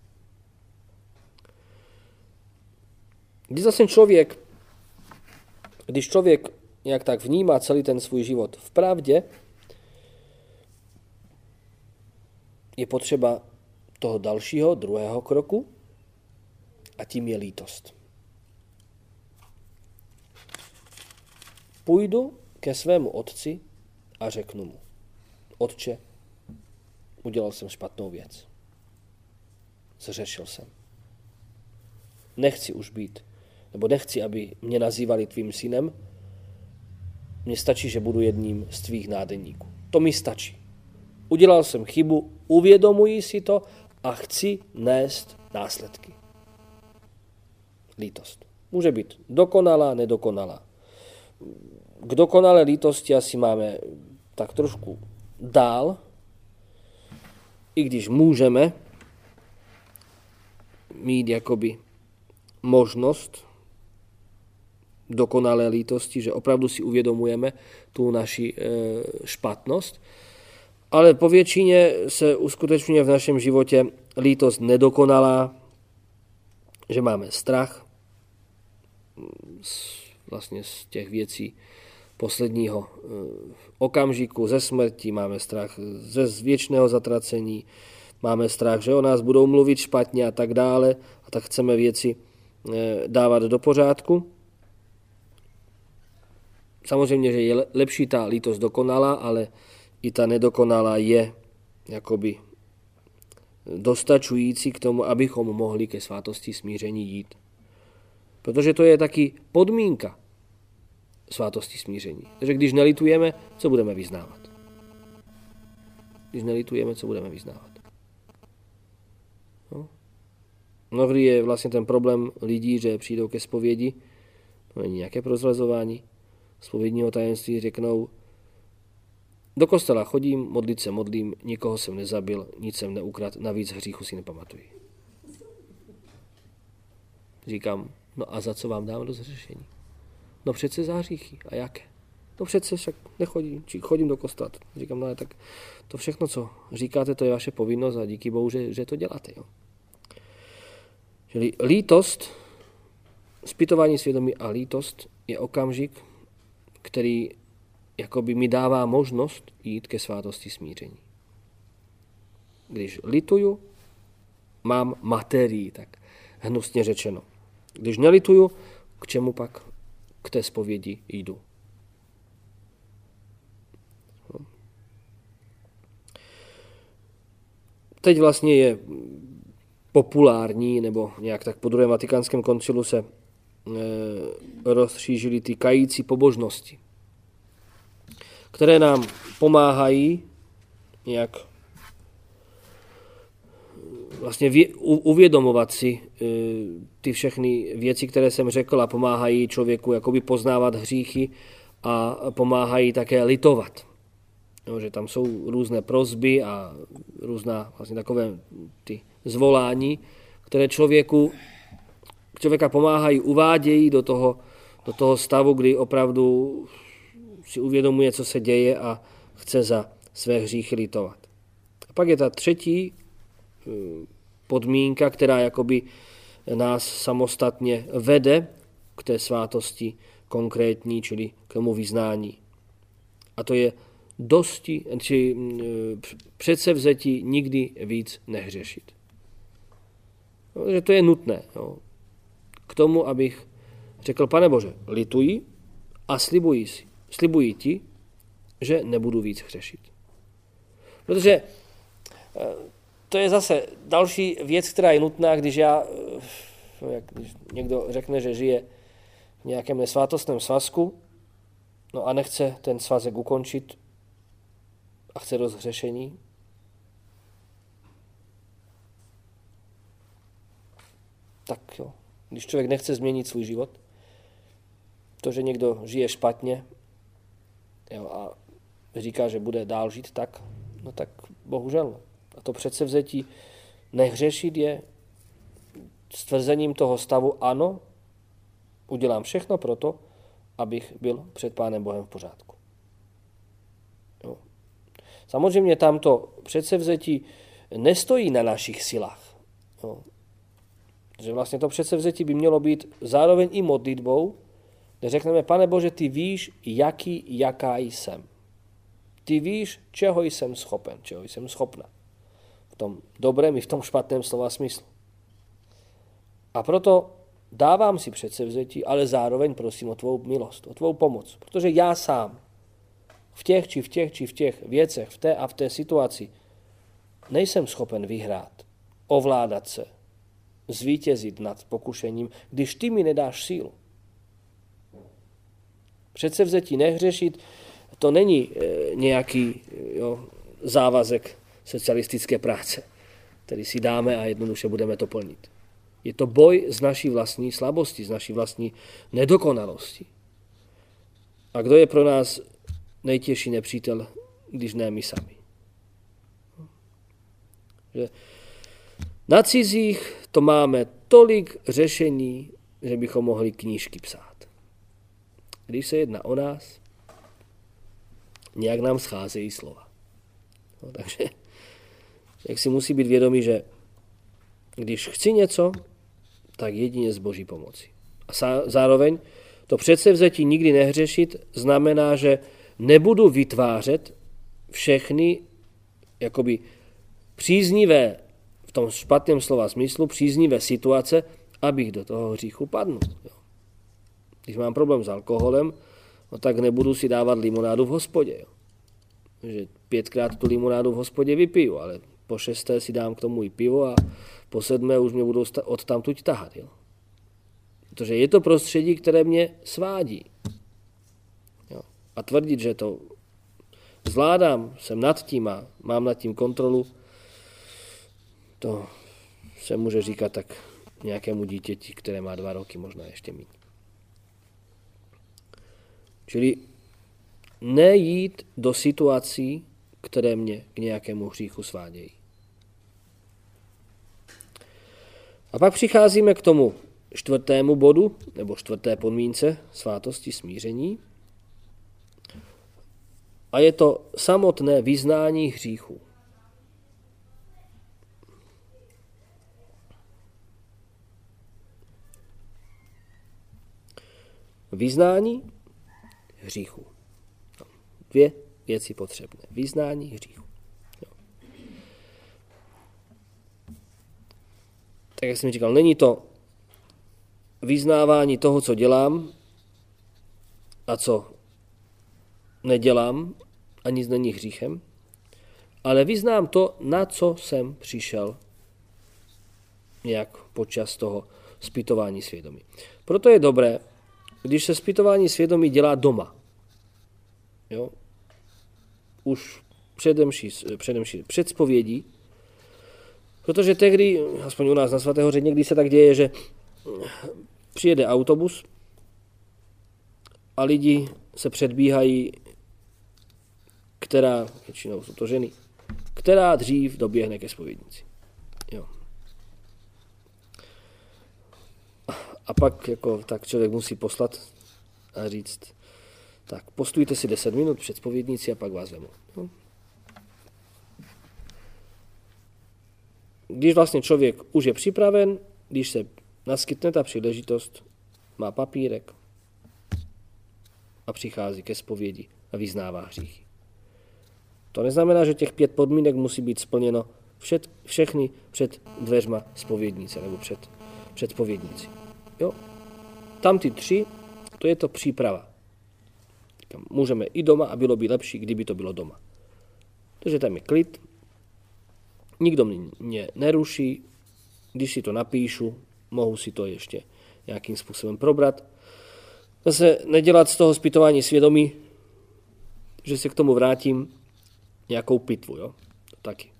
S1: Když člověk nějak tak vnímá celý ten svůj život v pravdě, je potřeba toho dalšího, druhého kroku, a tím je lítost. Půjdu ke svému otci a řeknu mu, Otče, udělal jsem špatnou věc. Zřešil jsem. Nechci už být, nebo nechci, aby mě nazývali tvým synem. Mně stačí, že budu jedním z tvých nádeníků. To mi stačí. Udělal jsem chybu, uvědomuji si to a chci nést následky. Lítost. Může být dokonalá, nedokonalá. K dokonalé lítosti asi máme tak trošku dál, i když můžeme mít jakoby možnost dokonalé lítosti, že opravdu si uvědomujeme tu naši špatnost, ale po většině se uskutečňuje v našem životě lítost nedokonalá, že máme strach vlastně z těch věcí posledního okamžiku, ze smrti, máme strach ze věčného zatracení, máme strach, že o nás budou mluvit špatně a tak dále, a tak chceme věci dávat do pořádku. Samozřejmě, že je lepší ta lítost dokonalá, ale i ta nedokonalá je jakoby dostačující k tomu, abychom mohli ke svátosti smíření jít. Protože to je taky podmínka svátosti smíření. Takže když nelitujeme, co budeme vyznávat? Když nelitujeme, co budeme vyznávat? No. Mnohdy je vlastně ten problém lidí, že přijdou ke zpovědi, to není nějaké prozrazování, zpovědního tajemství řeknou, do kostela chodím, modlit se modlím, nikoho jsem nezabil, nic jsem neukradl, navíc hříchu si nepamatuji. Říkám, no a za co vám dám rozhřešení? No přece za hříchy. A jaké? No přece však nechodím, či chodím do kostela. Říkám, no ale tak to všechno, co říkáte, to je vaše povinnost a díky Bohu, že to děláte. Jo. Čili lítost, zpytování svědomí a lítost je okamžik, který jakoby mi dává možnost jít ke svátosti smíření. Když lituju, mám materii, tak hnusně řečeno. Když nelituju, k čemu pak k té zpovědi jdu? No. Teď vlastně je populární, nebo nějak tak po druhém vatikánském koncilu se rozšířily ty kající pobožnosti, které nám pomáhají nějak vlastně uvědomovat si ty všechny věci, které jsem řekl, a pomáhají člověku jakoby poznávat hříchy a pomáhají také litovat. No, že tam jsou různé prosby a různá vlastně takové ty zvolání, které člověka pomáhají, uvádějí do toho stavu, kdy opravdu si uvědomuje, co se děje a chce za své hříchy litovat. A pak je ta třetí podmínka, která jakoby nás samostatně vede k té svátosti konkrétní, čili k tomu vyznání. A to je předsevzetí nikdy víc nehřešit. No, že to je nutné. No. K tomu, abych řekl, Pane Bože, lituji a slibuji ti, že nebudu víc hřešit. Protože to je zase další věc, která je nutná, když někdo řekne, že žije v nějakém nesvátostném svazku, no a nechce ten svazek ukončit a chce rozhřešení. Tak jo, když člověk nechce změnit svůj život, to, že někdo žije špatně, jo, a říká, že bude dál žít tak, no tak bohužel. A to předsevzetí nehřešit je stvrzením toho stavu, ano, udělám všechno pro to, abych byl před Pánem Bohem v pořádku. Jo. Samozřejmě tamto předsevzetí nestojí na našich silách. Jo. Že vlastně to předsevzetí by mělo být zároveň i modlitbou, kde řekneme, Pane Bože, ty víš, jaká jsem. Ty víš, čeho jsem schopen, čeho jsem schopna. V tom dobrém i v tom špatném slova smyslu. A proto dávám si předsevzetí, ale zároveň prosím o tvou milost, o tvou pomoc. Protože já sám v těch věcech, v té a v té situaci nejsem schopen vyhrát, ovládat se, zvítězit nad pokušením, když ty mi nedáš sílu. Předsevzetí nehřešit, to není nějaký závazek socialistické práce, který si dáme a jednoduše budeme to plnit. Je to boj z naší vlastní slabosti, z naší vlastní nedokonalosti. A kdo je pro nás nejtěžší nepřítel, když ne my sami? Že na cizích to máme tolik řešení, že bychom mohli knížky psát. Když se jedná o nás, nějak nám scházejí slova. No, takže jak si musí být vědomí, že když chci něco, tak jedině z Boží pomoci. A zároveň to předsevzetí nikdy nehřešit znamená, že nebudu vytvářet všechny jakoby příznivé, v tom špatném slova smyslu, příznivé situace, abych do toho hříchu padnul. Jo. Když mám problém s alkoholem, no tak nebudu si dávat limonádu v hospodě. Jo. Že 5krát tu limonádu v hospodě vypiju, ale po 6. si dám k tomu i pivo a po 7. už mě budou odtamtud tahat. Jo. Protože je to prostředí, které mě svádí. Jo. A tvrdit, že to zvládám, jsem nad tím a mám nad tím kontrolu, to se může říkat tak nějakému dítěti, které má 2 roky, možná ještě méně. Čili nejít do situací, které mě k nějakému hříchu svádějí. A pak přicházíme k tomu 4. bodu, nebo 4. podmínce svátosti smíření. A je to samotné vyznání hříchu. Vyznání hříchu. 2 věci potřebné. Vyznání hříchu. Jo. Tak jak jsem říkal, není to vyznávání toho, co dělám a co nedělám, a nic není hříchem, ale vyznám to, na co jsem přišel nějak počas toho zpytování svědomí. Proto je dobré, když se zpytování svědomí dělá doma. Jo? Už před zpovědí, protože tehdy, aspoň u nás na Svaté hoře, někdy se tak děje, že přijede autobus a lidi se předbíhají, většinou jsou to ženy, která dřív doběhne ke zpovědnici. Jo. A pak jako, tak člověk musí poslat a říct, tak postujte si 10 minut před zpovědnici a pak vás vemu. Jo. Když vlastně člověk už je připraven, když se naskytne ta příležitost, má papírek a přichází ke zpovědi a vyznává hříchy. To neznamená, že těch 5 podmínek musí být splněno všechny před dveřma zpovědnice nebo před zpovědnici. Jo? Tam ty 3, to je to příprava. Můžeme i doma a bylo by lepší, kdyby to bylo doma. Takže tam je klid, nikdo mě neruší, když si to napíšu, mohu si to ještě nějakým způsobem probrat. Zase nedělat z toho zpytování svědomí, že se k tomu vrátím nějakou pitvu, jo? To taky.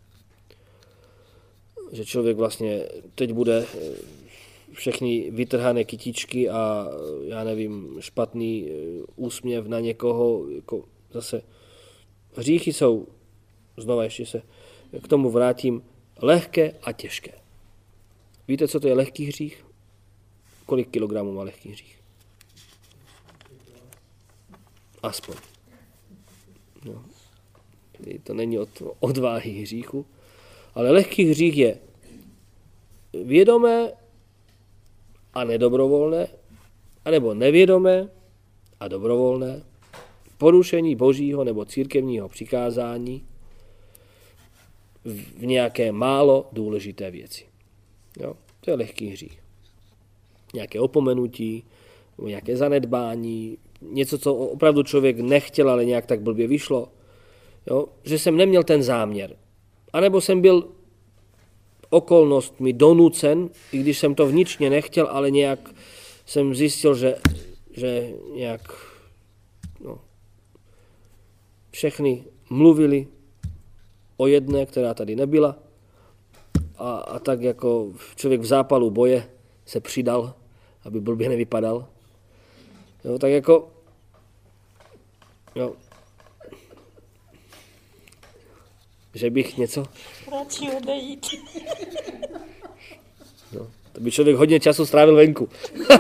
S1: Že člověk vlastně teď bude všechny vytrhané kytičky a já nevím, špatný úsměv na někoho, jako zase hříchy jsou, znova ještě se k tomu vrátím, lehké a těžké. Víte, co to je lehký hřích? Kolik kilogramů má lehký hřích? Aspoň. No. To není od odváhy hříchu, ale lehký hřích je vědomé a nedobrovolné, anebo nevědomé a dobrovolné porušení božího nebo církevního přikázání v nějaké málo důležité věci. Jo? To je lehký hřích. Nějaké opomenutí, nějaké zanedbání, něco, co opravdu člověk nechtěl, ale nějak tak blbě vyšlo. Jo? Že jsem neměl ten záměr. A nebo jsem byl okolnostmi donucen, i když jsem to vnitřně nechtěl, ale nějak jsem zjistil, že nějak všechny mluvili o jedné, která tady nebyla, a tak jako člověk v zápalu boje se přidal, aby blbě nevypadal. Jo, tak jako že bych něco...
S3: Radši odejít.
S1: No, to by člověk hodně času strávil venku.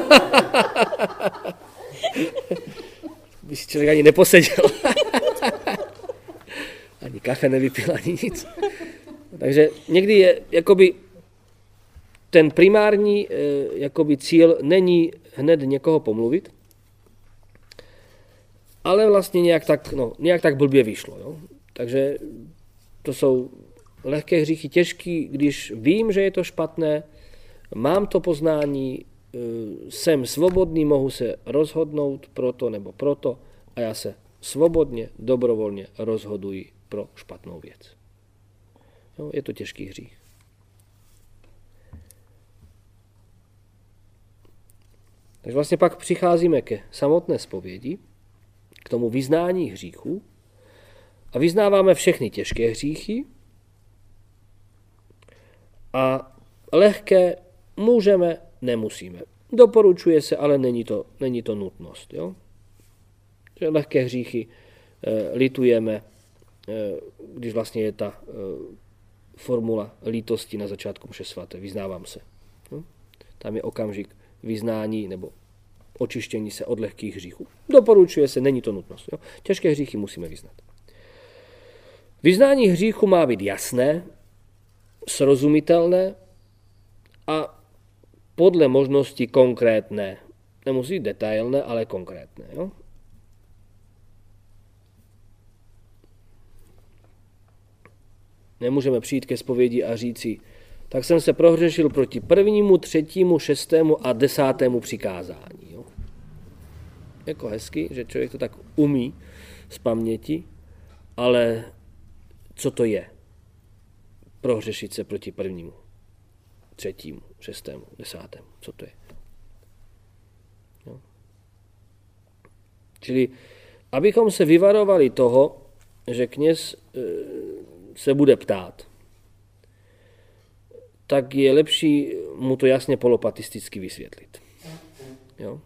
S1: By si člověk ani neposeděl. Ani kafe nevypil, ani nic. Takže někdy je jakoby ten primární jakoby cíl není hned někoho pomluvit, ale vlastně nějak tak blbě vyšlo. Jo? Takže to jsou lehké hříchy, těžký, když vím, že je to špatné, mám to poznání, jsem svobodný, mohu se rozhodnout pro to nebo proto a já se svobodně, dobrovolně rozhoduji pro špatnou věc. Jo, je to těžký hřích. Takže vlastně pak přicházíme ke samotné zpovědi, k tomu vyznání hříchů a vyznáváme všechny těžké hříchy a lehké můžeme, nemusíme. Doporučuje se, ale není to nutnost. Jo? Že lehké hříchy litujeme, když vlastně je ta formula lítosti na začátku mše svaté. Vyznávám se. Jo? Tam je okamžik vyznání nebo očištění se od lehkých hříchů. Doporučuje se, není to nutnost. Jo? Těžké hříchy musíme vyznat. Vyznání hříchu má být jasné, srozumitelné a podle možnosti konkrétné. Nemusí být detailné, ale konkrétné. Jo? Nemůžeme přijít ke zpovědi a říci, tak jsem se prohřešil proti 1., 3., 6. a 10. přikázání. Jo? Jako hezky, že člověk to tak umí z paměti, ale co to je? Prohřešit se proti 1., 3., 6., 10. Co to je? Jo? Čili, abychom se vyvarovali toho, že kněz se bude ptát, tak je lepší mu to jasně polopatisticky vysvětlit. Jo?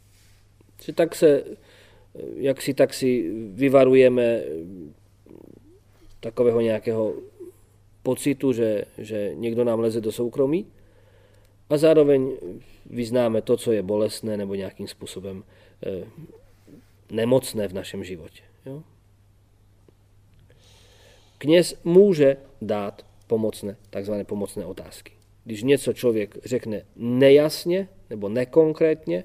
S1: Tak si vyvarujeme takového nějakého pocitu, že někdo nám leze do soukromí a zároveň vyznáme to, co je bolestné nebo nějakým způsobem nemocné v našem životě. Jo? Kněz může dát takzvané pomocné otázky. Když něco člověk řekne nejasně nebo nekonkrétně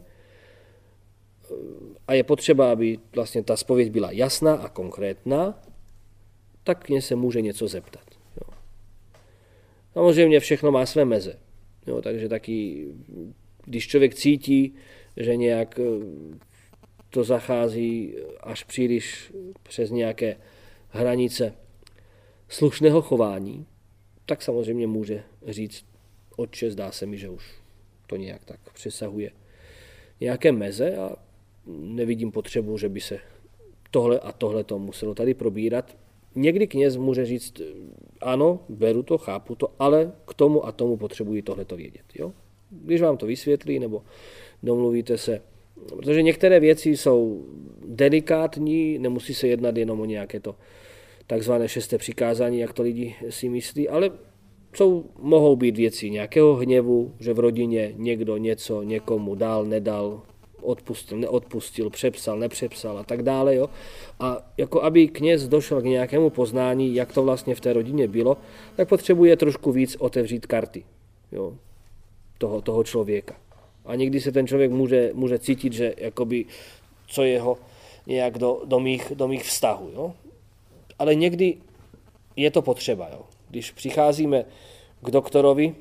S1: a je potřeba, aby vlastně ta zpověď byla jasná a konkrétná, tak kněz se může něco zeptat. Jo. Samozřejmě všechno má své meze. Jo, takže taky, když člověk cítí, že nějak to zachází až příliš přes nějaké hranice slušného chování, tak samozřejmě může říct, otče, zdá se mi, že už to nějak tak přesahuje nějaké meze a nevidím potřebu, že by se tohle a tohle to muselo tady probírat. Někdy kněz může říct, ano, beru to, chápu to, ale k tomu a tomu potřebuji tohleto vědět. Jo? Když vám to vysvětlí nebo domluvíte se, protože některé věci jsou delikátní, nemusí se jednat jenom o nějaké to takzvané 6. přikázání, jak to lidi si myslí, ale mohou být věci nějakého hněvu, že v rodině někdo něco někomu dal, nedal, odpustil, neodpustil, přepsal, nepřepsal a tak dále. Jo? A jako aby kněz došel k nějakému poznání, jak to vlastně v té rodině bylo, tak potřebuje trošku víc otevřít karty, jo? Toho člověka. A někdy se ten člověk může cítit, že jakoby, co jeho nějak do mých vztahů. Jo? Ale někdy je to potřeba. Jo? Když přicházíme k doktorovi,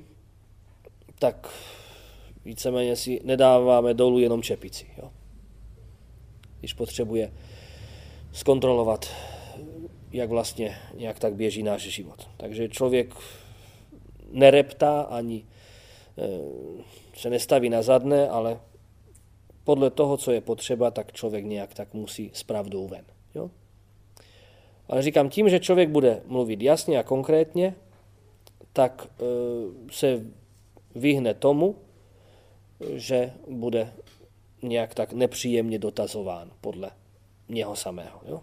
S1: tak víceméně si nedáváme dolů jenom čepici. Jo? Když potřebuje zkontrolovat, jak vlastně nějak tak běží náš život. Takže člověk nereptá ani se nestaví na zadné, ale podle toho, co je potřeba, tak člověk nějak tak musí s pravdou ven. Jo? Ale říkám, tím, že člověk bude mluvit jasně a konkrétně, tak se vyhne tomu, že bude nějak tak nepříjemně dotazován podle něho samého. Jo?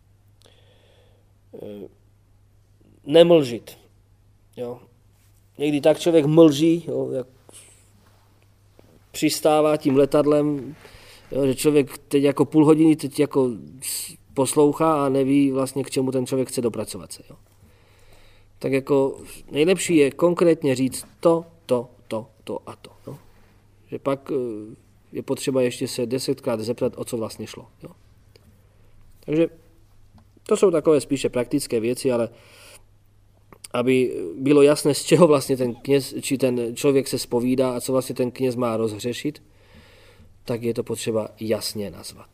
S1: Nemlžit. Jo? Někdy tak člověk mlží, jo, jak přistává tím letadlem, jo, že člověk teď jako půl hodiny teď jako poslouchá a neví vlastně, k čemu ten člověk chce dopracovat se. Jo. Tak jako nejlepší je konkrétně říct to to a to. Jo. Že pak je potřeba ještě se 10krát zeptat, o co vlastně šlo. Jo. Takže to jsou takové spíše praktické věci, ale aby bylo jasné, z čeho vlastně ten kněz, či ten člověk se zpovídá a co vlastně ten kněz má rozhřešit, tak je to potřeba jasně nazvat.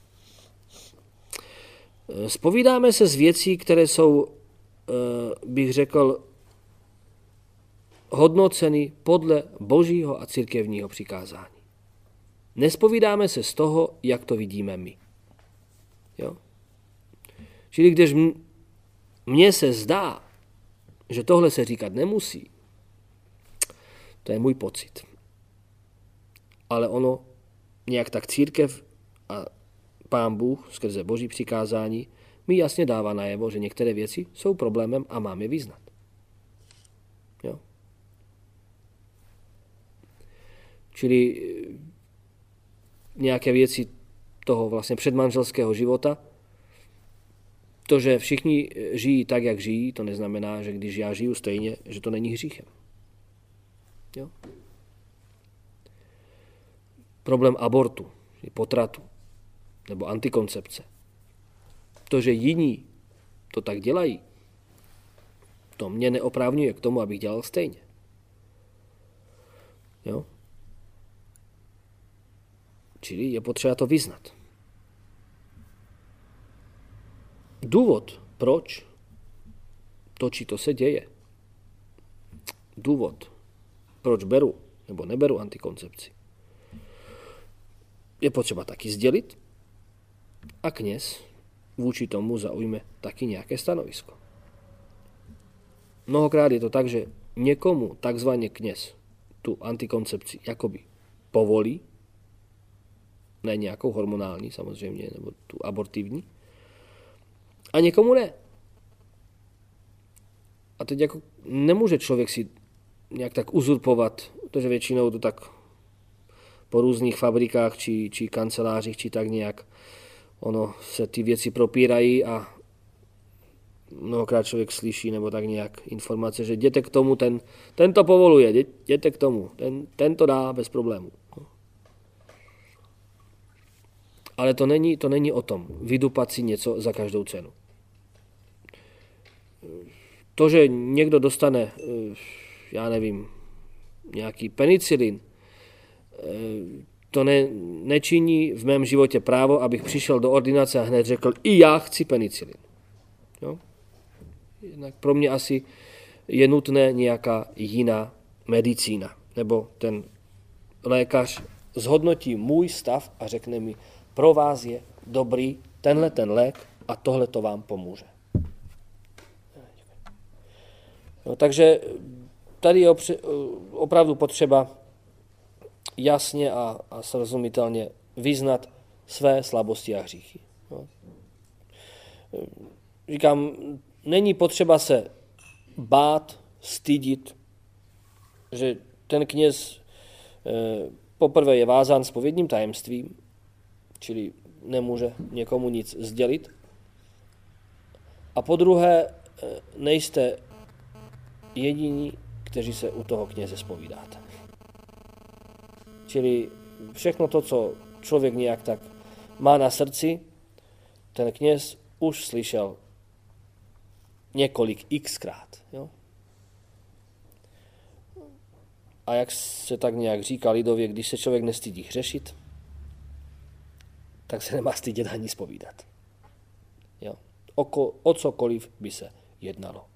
S1: Zpovídáme se z věcí, které jsou, bych řekl, hodnoceny podle božího a církevního přikázání. Nespovídáme se z toho, jak to vidíme my. Jo? Čili když mně se zdá, že tohle se říkat nemusí, to je můj pocit. Ale ono nějak tak církev a Pán Bůh skrze boží přikázání mi jasně dává najevo, že některé věci jsou problémem a mám je vyznat. Jo? Čili nějaké věci toho vlastně předmanželského života, to, že všichni žijí tak, jak žijí, to neznamená, že když já žiju stejně, že to není hříchem. Jo? Problém abortu, potratu nebo antikoncepce. To, že jiní to tak dělají, to mě neoprávňuje k tomu, abych dělal stejně. Jo? Čili je potřeba to vyznat. Důvod, proč to, či to se děje, důvod, proč beru nebo neberu antikoncepci, je potřeba taky sdělit a kněz vůči tomu zaujme taky nějaké stanovisko. Mnohokrát je to tak, že někomu takzvaně kněz tu antikoncepci jakoby povolí, ne nějakou hormonální samozřejmě, nebo tu abortivní, a někomu ne. A teď jako nemůže člověk si nějak tak uzurpovat, protože většinou to tak po různých fabrikách či kancelářích, či tak nějak ono se ty věci propírají a mnohokrát člověk slyší nebo tak nějak informace, že jděte k tomu, ten to povoluje, jděte k tomu, ten to dá bez problémů. Ale to není o tom, vydupat si něco za každou cenu. To, že někdo dostane, já nevím, nějaký penicilin, to nečiní v mém životě právo, abych přišel do ordinace a hned řekl, i já chci penicilin. Jo? Jednak pro mě asi je nutné nějaká jiná medicína. Nebo ten lékař zhodnotí můj stav a řekne mi, pro vás je dobrý tenhle ten lék a tohle to vám pomůže. No, takže tady je opravdu potřeba jasně a srozumitelně vyznat své slabosti a hříchy. No. Říkám, není potřeba se bát, stydit, že ten kněz poprvé je vázán zpovědním tajemstvím, čili nemůže někomu nic sdělit. A po druhé, nejste jediní, kteří se u toho kněze zpovídáte. Čili všechno to, co člověk nějak tak má na srdci, ten kněz už slyšel několik xkrát. Jo? A jak se tak nějak říká lidově, když se člověk nestydí hřešit, tak se nemá stydět ani zpovídat. Jo? O cokoliv by se jednalo.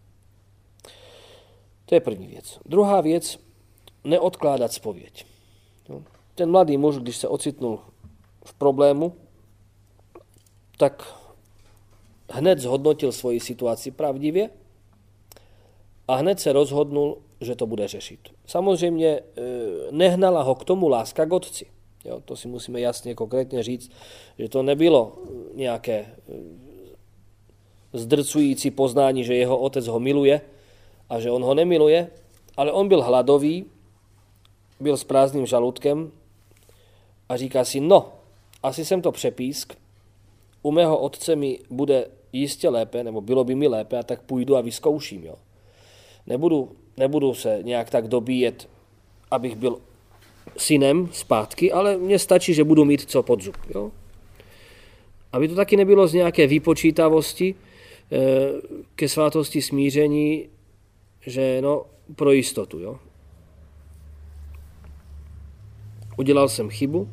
S1: To je první věc. Druhá věc, neodkládat zpověď. Jo? Ten mladý muž, když se ocitnul v problému, tak hned zhodnotil svoji situaci pravdivě a hned se rozhodnul, že to bude řešit. Samozřejmě nehnala ho k tomu láska k otci. Jo, to si musíme jasně, konkrétně říct, že to nebylo nějaké zdrcující poznání, že jeho otec ho miluje a že on ho nemiluje, ale on byl hladový, byl s prázdným žaludkem a říká si, no, asi jsem to přepísk, u mého otce mi bude jistě lépe, nebo bylo by mi lépe, a tak půjdu a vyzkouším. Jo. Nebudu se nějak tak dobíjet abych byl synem zpátky, ale mně stačí, že budu mít co pod zub. Jo? Aby to taky nebylo z nějaké vypočítavosti ke svátosti smíření, že pro jistotu. Jo? Udělal jsem chybu,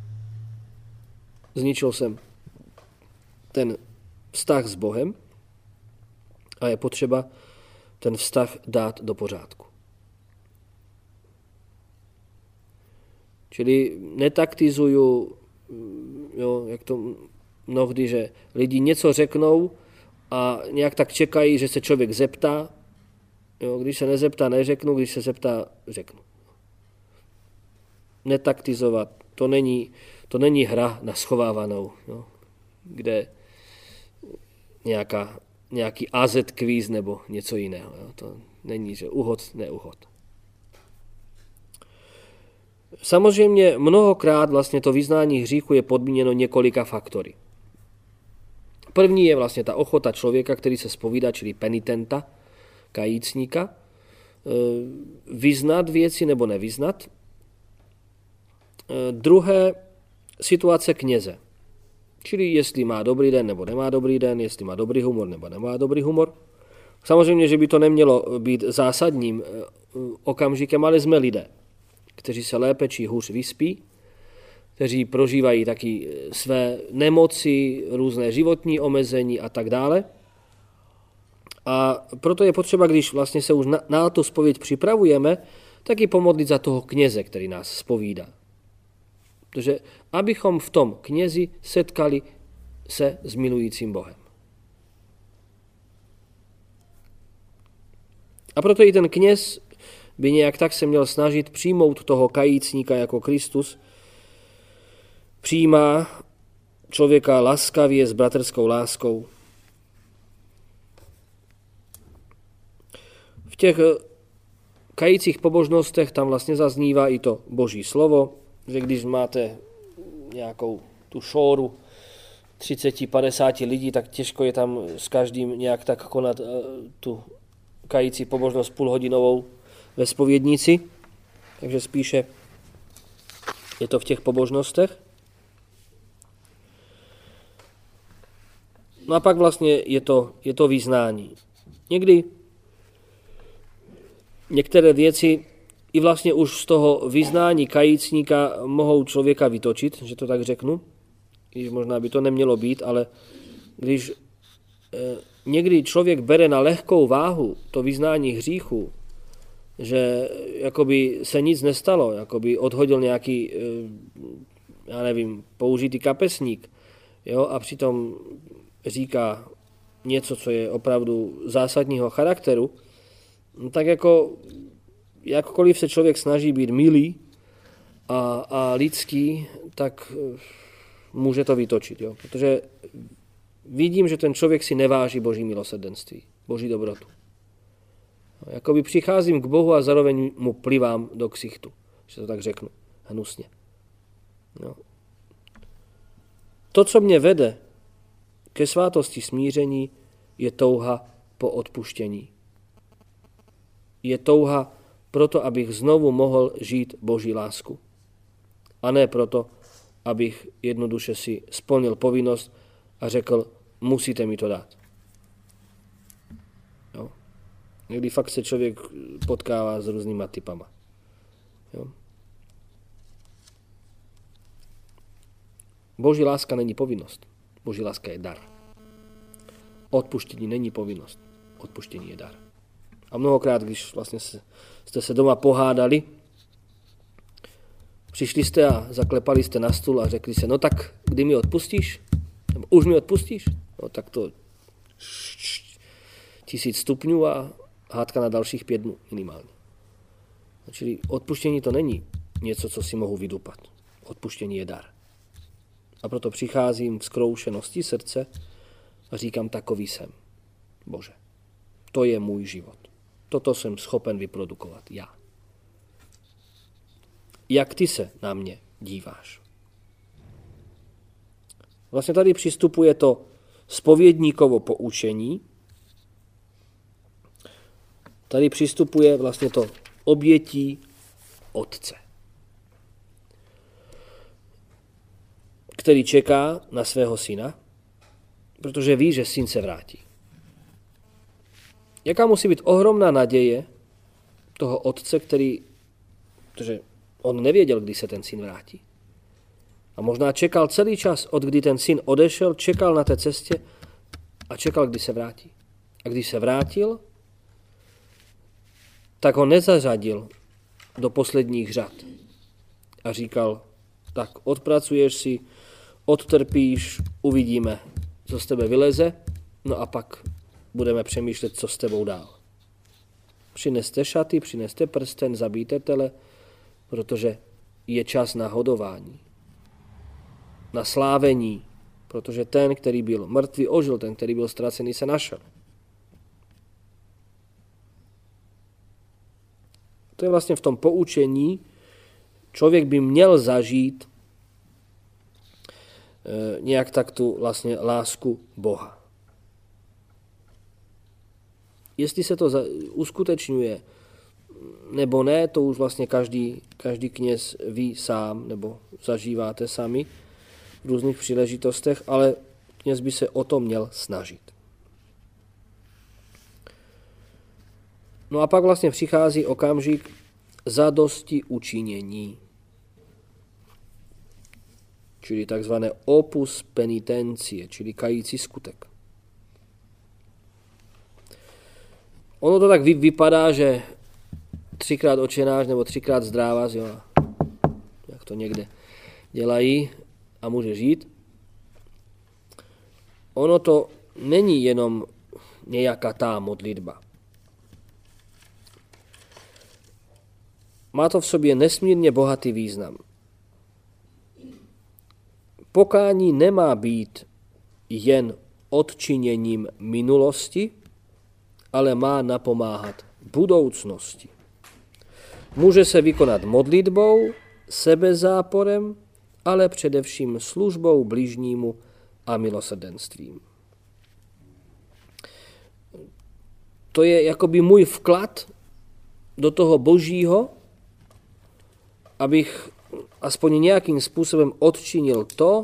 S1: zničil jsem ten vztah s Bohem a je potřeba ten vztah dát do pořádku. Čili netaktizuju, jak to mnohdy, že lidi něco řeknou a nějak tak čekají, že se člověk zeptá. Jo, když se nezeptá, neřeknu, když se zeptá, řeknu. Netaktizovat, to není hra na schovávanou, kde nějaký AZ kvíz nebo něco jiného. Jo. To není, že uhod, neuhod. Samozřejmě mnohokrát vlastně to vyznání hříchu je podmíněno několika faktory. První je vlastně ta ochota člověka, který se zpovídá, čili penitenta, kajícníka, vyznat věci nebo nevyznat. Druhé, situace kněze. Čili jestli má dobrý den nebo nemá dobrý den, jestli má dobrý humor nebo nemá dobrý humor. Samozřejmě, že by to nemělo být zásadním okamžikem, ale jsme lidé, kteří se lépe či hůř vyspí, kteří prožívají taky své nemoci, různé životní omezení a tak dále. A proto je potřeba, když vlastně se už na tu zpověď připravujeme, taky pomodlit za toho kněze, který nás zpovídá. Protože abychom v tom knězi setkali se s milujícím Bohem. A proto i ten kněz by nějak tak se měl snažit přijmout toho kajícníka jako Kristus. Přijímá člověka laskavě s bratrskou láskou. V těch kajících pobožnostech tam vlastně zaznívá i to Boží slovo, že když máte nějakou tu šóru 30-50 lidí, tak těžko je tam s každým nějak tak konat tu kající pobožnost půlhodinovou ve zpovědnici. Takže spíše je to v těch pobožnostech. No a pak vlastně je to vyznání. Někdy některé věci i vlastně už z toho vyznání kajícníka mohou člověka vytočit, že to tak řeknu. I možná by to nemělo být, ale když někdy člověk bere na lehkou váhu to vyznání hříchu, že jakoby se nic nestalo, jakoby odhodil nějaký, použitý kapesník, jo, a přitom říká něco, co je opravdu zásadního charakteru, tak jakkoliv se člověk snaží být milý a lidský, tak může to vytočit. Jo? Protože vidím, že ten člověk si neváží Boží milosrdenství, Boží dobrotu. Jakoby přicházím k Bohu a zároveň mu plivám do ksichtu, že to tak řeknu, hnusně. No. To, co mě vede ke svátosti smíření, je touha po odpuštění. Je touha proto, abych znovu mohl žít Boží lásku. A ne proto, abych jednoduše si splnil povinnost a řekl, musíte mi to dát. Jo. Někdy fakt se člověk potkává s různýma typama. Jo. Boží láska není povinnost. Boží láska je dar. Odpuštění není povinnost. Odpuštění je dar. A mnohokrát, když vlastně jste se doma pohádali, přišli jste a zaklepali jste na stůl a řekli se, no tak kdy mi odpustíš? Nebo už mi odpustíš? No tak to 1000 stupňů a hádka na dalších 5 dnů minimálně. Čili odpuštění to není něco, co si mohu vydupat. Odpuštění je dar. A proto přicházím k zkroušenosti srdce a říkám, takový jsem. Bože, to je můj život. Toto jsem schopen vyprodukovat já. Jak ty se na mě díváš? Vlastně tady přistupuje to zpovědníkovo poučení. Tady přistupuje vlastně to obětí otce, který čeká na svého syna, protože ví, že syn se vrátí. Jaká musí být ohromná naděje toho otce, protože on nevěděl, kdy se ten syn vrátí. A možná čekal celý čas, od kdy ten syn odešel, čekal na té cestě a čekal, kdy se vrátí. A když se vrátil, tak ho nezařadil do posledních řad. A říkal, tak odpracuješ si, odtrpíš, uvidíme, co z tebe vyleze, no a pak budeme přemýšlet, co s tebou dál. Přineste šaty, přineste prsten, zabijte tele, protože je čas na hodování, na slávení, protože ten, který byl mrtvý, ožil, ten, který byl ztracený, se našel. To je vlastně v tom poučení, člověk by měl zažít nějak tak tu vlastně lásku Boha. Jestli se to uskutečňuje nebo ne, to už vlastně každý kněz ví sám, nebo zažíváte sami v různých příležitostech, ale kněz by se o to měl snažit. No a pak vlastně přichází okamžik zadosti učinění, čili takzvané opus penitencie, čili kající skutek. Ono to tak vypadá, že 3x Otčenáš nebo 3x Zdrávas, jo, jak to někde dělají a může žít. Ono to není jenom nějaká tá modlitba. Má to v sobě nesmírně bohatý význam. Pokání nemá být jen odčiněním minulosti, ale má napomáhat budoucnosti. Může se vykonat modlitbou, sebezáporem, ale především službou bližnímu a milosrdenstvím. To je jakoby můj vklad do toho Božího, abych aspoň nějakým způsobem odčinil to,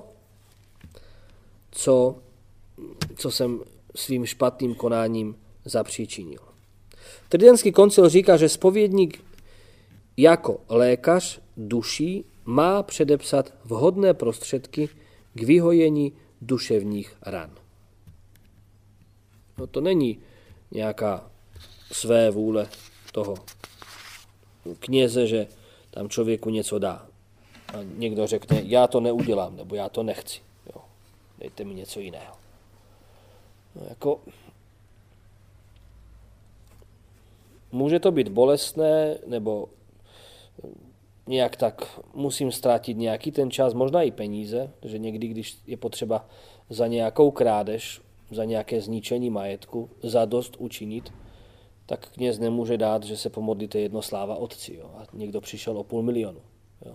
S1: co jsem svým špatným konáním zapříčinil. Tridentský koncil říká, že zpovědník jako lékař duší má předepsat vhodné prostředky k vyhojení duševních ran. No to není nějaká své vůle toho kněze, že tam člověku něco dá. A někdo řekne, já to neudělám, nebo já to nechci. Jo, dejte mi něco jiného. No, jako může to být bolestné, nebo nějak tak musím ztratit nějaký ten čas, možná i peníze, že někdy, když je potřeba za nějakou krádež, za nějaké zničení majetku, za dost učinit, tak kněz nemůže dát, že se pomodlíte jedno sláva Otci. Jo, a někdo přišel o 500 000. Jo.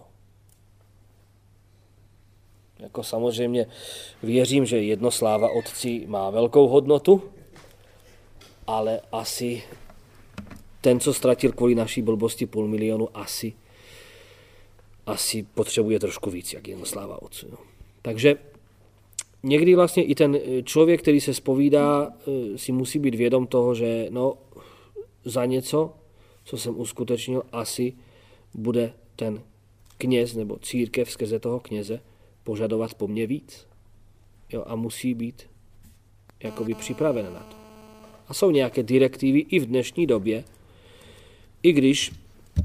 S1: Jako samozřejmě věřím, že jedno sláva Otci má velkou hodnotu, ale asi ten, co ztratil kvůli naší blbosti 500 000, asi potřebuje trošku víc, jak jedno sláva Otci. Jo. Takže někdy vlastně i ten člověk, který se zpovídá, si musí být vědom toho, že za něco, co jsem uskutečnil, asi bude ten kněz nebo církev skrze toho kněze požadovat po mně víc. Jo, a musí být jakoby připraven na to. A jsou nějaké direktivy i v dnešní době, i když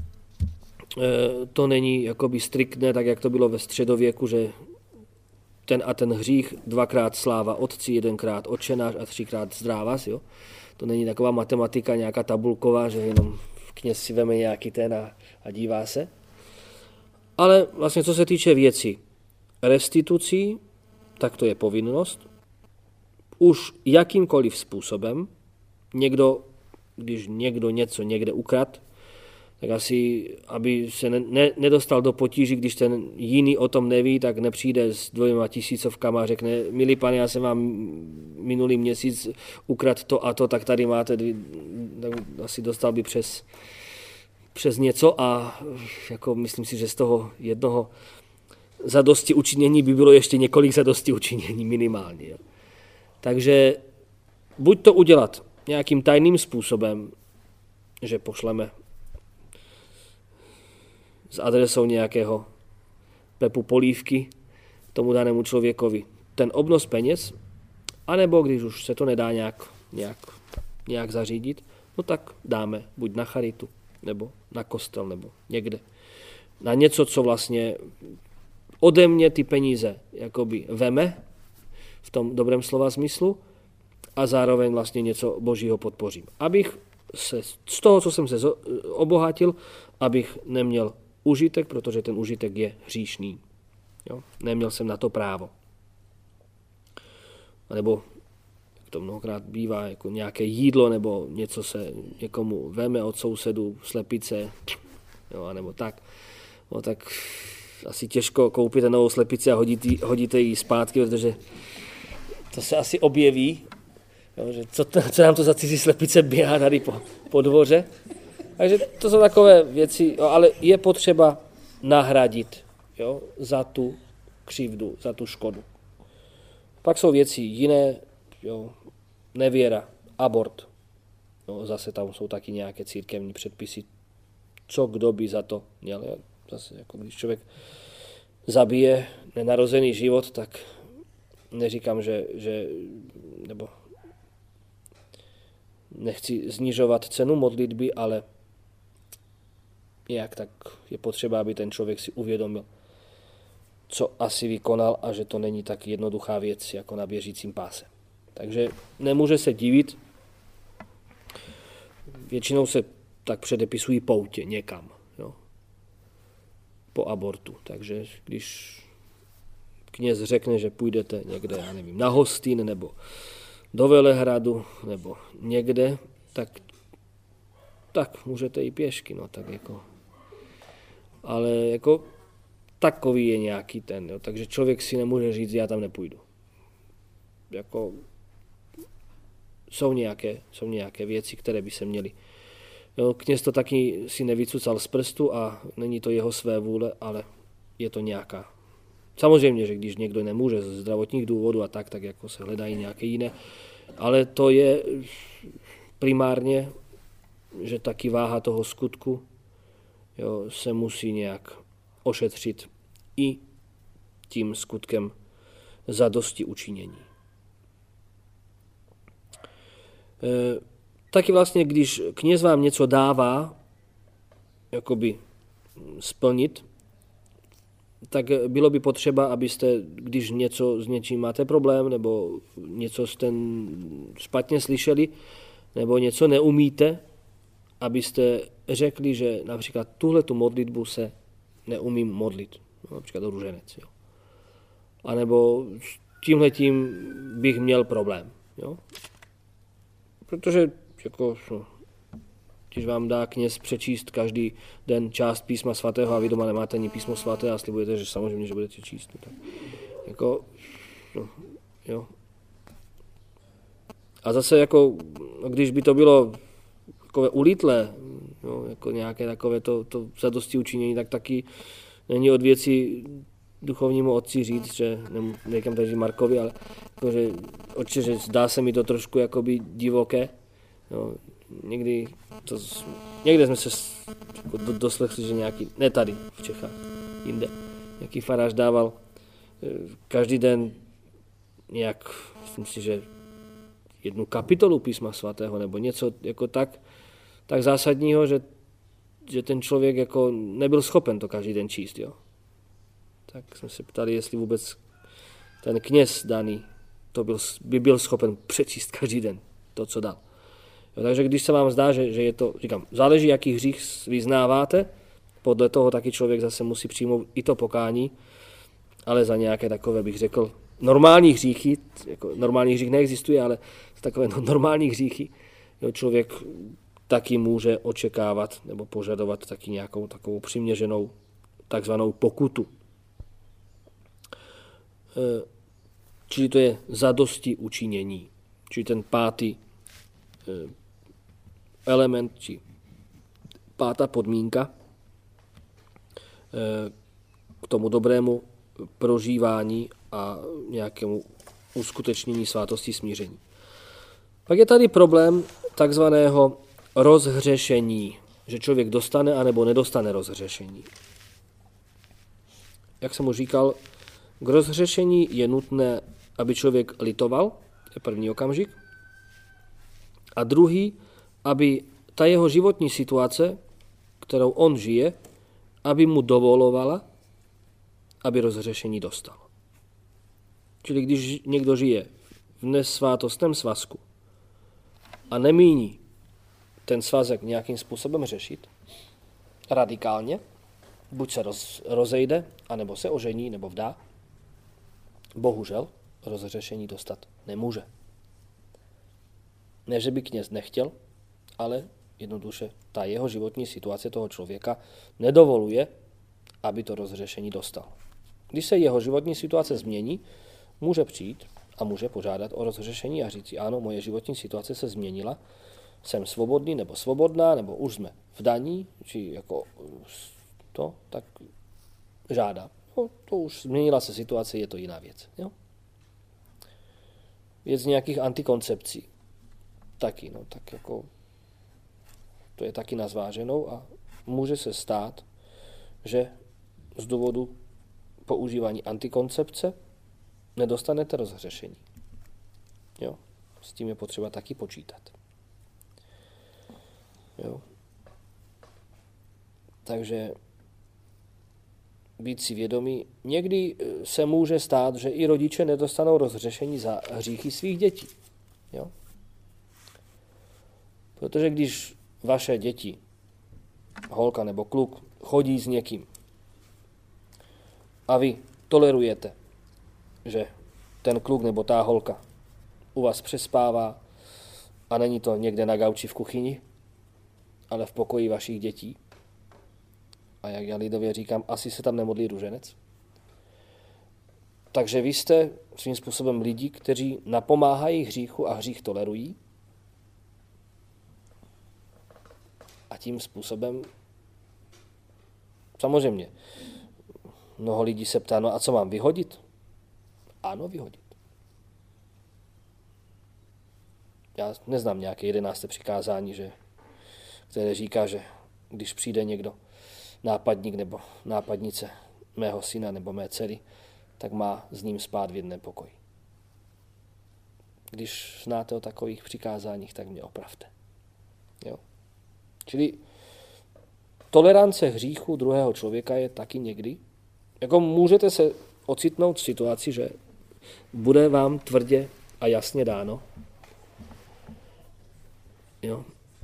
S1: to není jakoby striktné, tak jak to bylo ve středověku, že ten a ten hřích, 2x sláva Otci, 1x Otčenáš a 3x Zdrávas, jo. To není taková matematika, nějaká tabulková, že jenom kněz si veme nějaký ten a dívá se. Ale vlastně co se týče věcí restitucí, tak to je povinnost. Už jakýmkoliv způsobem, když někdo něco někde ukradl, tak asi, aby se nedostal do potíží, když ten jiný o tom neví, tak nepřijde s 2 000 a řekne, milý pane, já jsem vám minulý měsíc ukradl to a to, tak tady máte, tak asi dostal by přes něco a jako myslím si, že z toho jednoho zadosti učinění by bylo ještě několik zadosti učinění minimálně. Jo. Takže buď to udělat nějakým tajným způsobem, že pošleme s adresou nějakého Pepu Polívky tomu danému člověkovi ten obnos peněz, anebo když už se to nedá nějak zařídit, no tak dáme buď na charitu, nebo na kostel, nebo někde. Na něco, co vlastně ode mě ty peníze jakoby veme, v tom dobrém slova smyslu, a zároveň vlastně něco božího podpořím. Abych se z toho, co jsem se obohatil, abych neměl užitek, protože ten užitek je hříšný. Jo? Neměl jsem na to právo. A nebo, jak to mnohokrát bývá, jako nějaké jídlo, nebo něco se někomu veme od sousedů, slepice, jo, a nebo tak. No, tak asi těžko koupíte novou slepici a hodíte ji zpátky, protože to se asi objeví, jo, že co nám to za cizí slepice běhá tady po dvoře. Takže to jsou takové věci, jo, ale je potřeba nahradit, jo, za tu křivdu, za tu škodu. Pak jsou věci jiné, jo, nevěra, abort. Jo, zase tam jsou taky nějaké církevní předpisy, co kdo by za to měl. Jo. Zase, jako když člověk zabije nenarozený život, tak neříkám, že nebo nechci znižovat cenu modlitby, ale nějak tak je potřeba, aby ten člověk si uvědomil, co asi vykonal a že to není tak jednoduchá věc jako na běžícím páse. Takže nemůže se divit, většinou se tak předepisují poutě někam, jo, po abortu. Takže když kněz řekne, že půjdete někde, já nevím, na Hostin nebo do Velehradu nebo někde, tak můžete i pěšky, no tak jako. Ale jako takový je nějaký ten, jo, takže člověk si nemůže říct, já tam nepůjdu. Jako jsou nějaké věci, které by se měly. Jo, kněz to taky si nevycucal z prstu a není to jeho své vůle, ale je to nějaká. Samozřejmě, že když někdo nemůže ze zdravotních důvodů a tak jako se hledají nějaké jiné, ale to je primárně, že taky váha toho skutku, jo, se musí nějak ošetřit i tím skutkem zadosti učinění. Taky vlastně, když kněz vám něco dává, jakoby splnit, tak bylo by potřeba, abyste, když něco s něčím máte problém, nebo něco jste špatně slyšeli, nebo něco neumíte, abyste řekli, že například tuhletu modlitbu se neumím modlit. No, například růženec. Jo. A nebo s tímhletím bych měl problém. Jo. Protože jako, když vám dá kněz přečíst každý den část písma svatého a vy doma nemáte ani písmo svaté a slibujete, že samozřejmě, že budete číst. Tak jako, jo. A zase jako, když by to bylo takové ulítlé, jo, jako nějaké takové to zadosti učinění, tak taky není od věci duchovnímu otci říct, že neříkám tady Markovi, ale jako, že otče, že zdá se mi to trošku jakoby divoké. Jo, někde jsme se jako doslechli, že nějaký, ne tady v Čechách, jinde, nějaký farář dával každý den nějak, myslím si, že jednu kapitolu písma svatého, nebo něco jako tak zásadního, že ten člověk jako nebyl schopen to každý den číst. Jo. Tak jsme se ptali, jestli vůbec ten kněz daný by byl schopen přečíst každý den to, co dal. Jo, takže když se vám zdá, že je to, říkám, záleží, jaký hřích vyznáváte, podle toho taky člověk zase musí přijmout i to pokání, ale za nějaké takové, bych řekl, normální hříchy, jako normální hřích neexistuje, ale takové normální hříchy, jo, člověk taky může očekávat nebo požadovat taky nějakou takovou přiměřenou takzvanou pokutu. Čili to je zadosti učinění. Čili ten pátý element, či pátá podmínka k tomu dobrému prožívání a nějakému uskutečnění svátosti smíření. Pak je tady problém takzvaného rozhřešení, že člověk dostane anebo nedostane rozhřešení. Jak jsem už říkal, k rozhřešení je nutné, aby člověk litoval, to je první okamžik, a druhý, aby ta jeho životní situace, kterou on žije, aby mu dovolovala, aby rozhřešení dostal. Čili když někdo žije v nesvátostném svazku a nemíní ten svazek nějakým způsobem řešit, radikálně, buď se rozejde, anebo se ožení, nebo vdá, bohužel rozhřešení dostat nemůže. Ne, že by kněz nechtěl, ale jednoduše ta jeho životní situace toho člověka nedovoluje, aby to rozhřešení dostal. Když se jeho životní situace změní, může přijít a může požádat o rozhřešení a říct si, ano, moje životní situace se změnila, jsem svobodný nebo svobodná, nebo už jsme v daní, či jako to, tak žádá. No, to už změnila se situace, je to jiná věc. Jo? Věc nějakých antikoncepcí. Taky, no, tak jako to je taky na zváženou a může se stát, že z důvodu používání antikoncepce nedostanete rozhřešení. Jo? S tím je potřeba taky počítat. Jo? Takže být si vědomí, někdy se může stát, že i rodiče nedostanou rozhřešení za hříchy svých dětí. Jo? Protože když vaše děti, holka nebo kluk, chodí s někým a vy tolerujete, že ten kluk nebo ta holka u vás přespává a není to někde na gauči v kuchyni, ale v pokoji vašich dětí, a jak já lidově říkám, asi se tam nemodlí růženec. Takže vy jste svým způsobem lidi, kteří napomáhají hříchu a hřích tolerují, a tím způsobem samozřejmě mnoho lidí se ptá, no a co mám vyhodit? Ano, vyhodit. Já neznám nějaké 11. přikázání, které říká, že když přijde někdo, nápadník nebo nápadnice mého syna nebo mé dcery, tak má s ním spát v jednom pokoji. Když znáte o takových přikázáních, tak mě opravte. Jo? Čili tolerance hříchu druhého člověka je taky někdy. Jako můžete se ocitnout v situaci, že bude vám tvrdě a jasně dáno. Jo.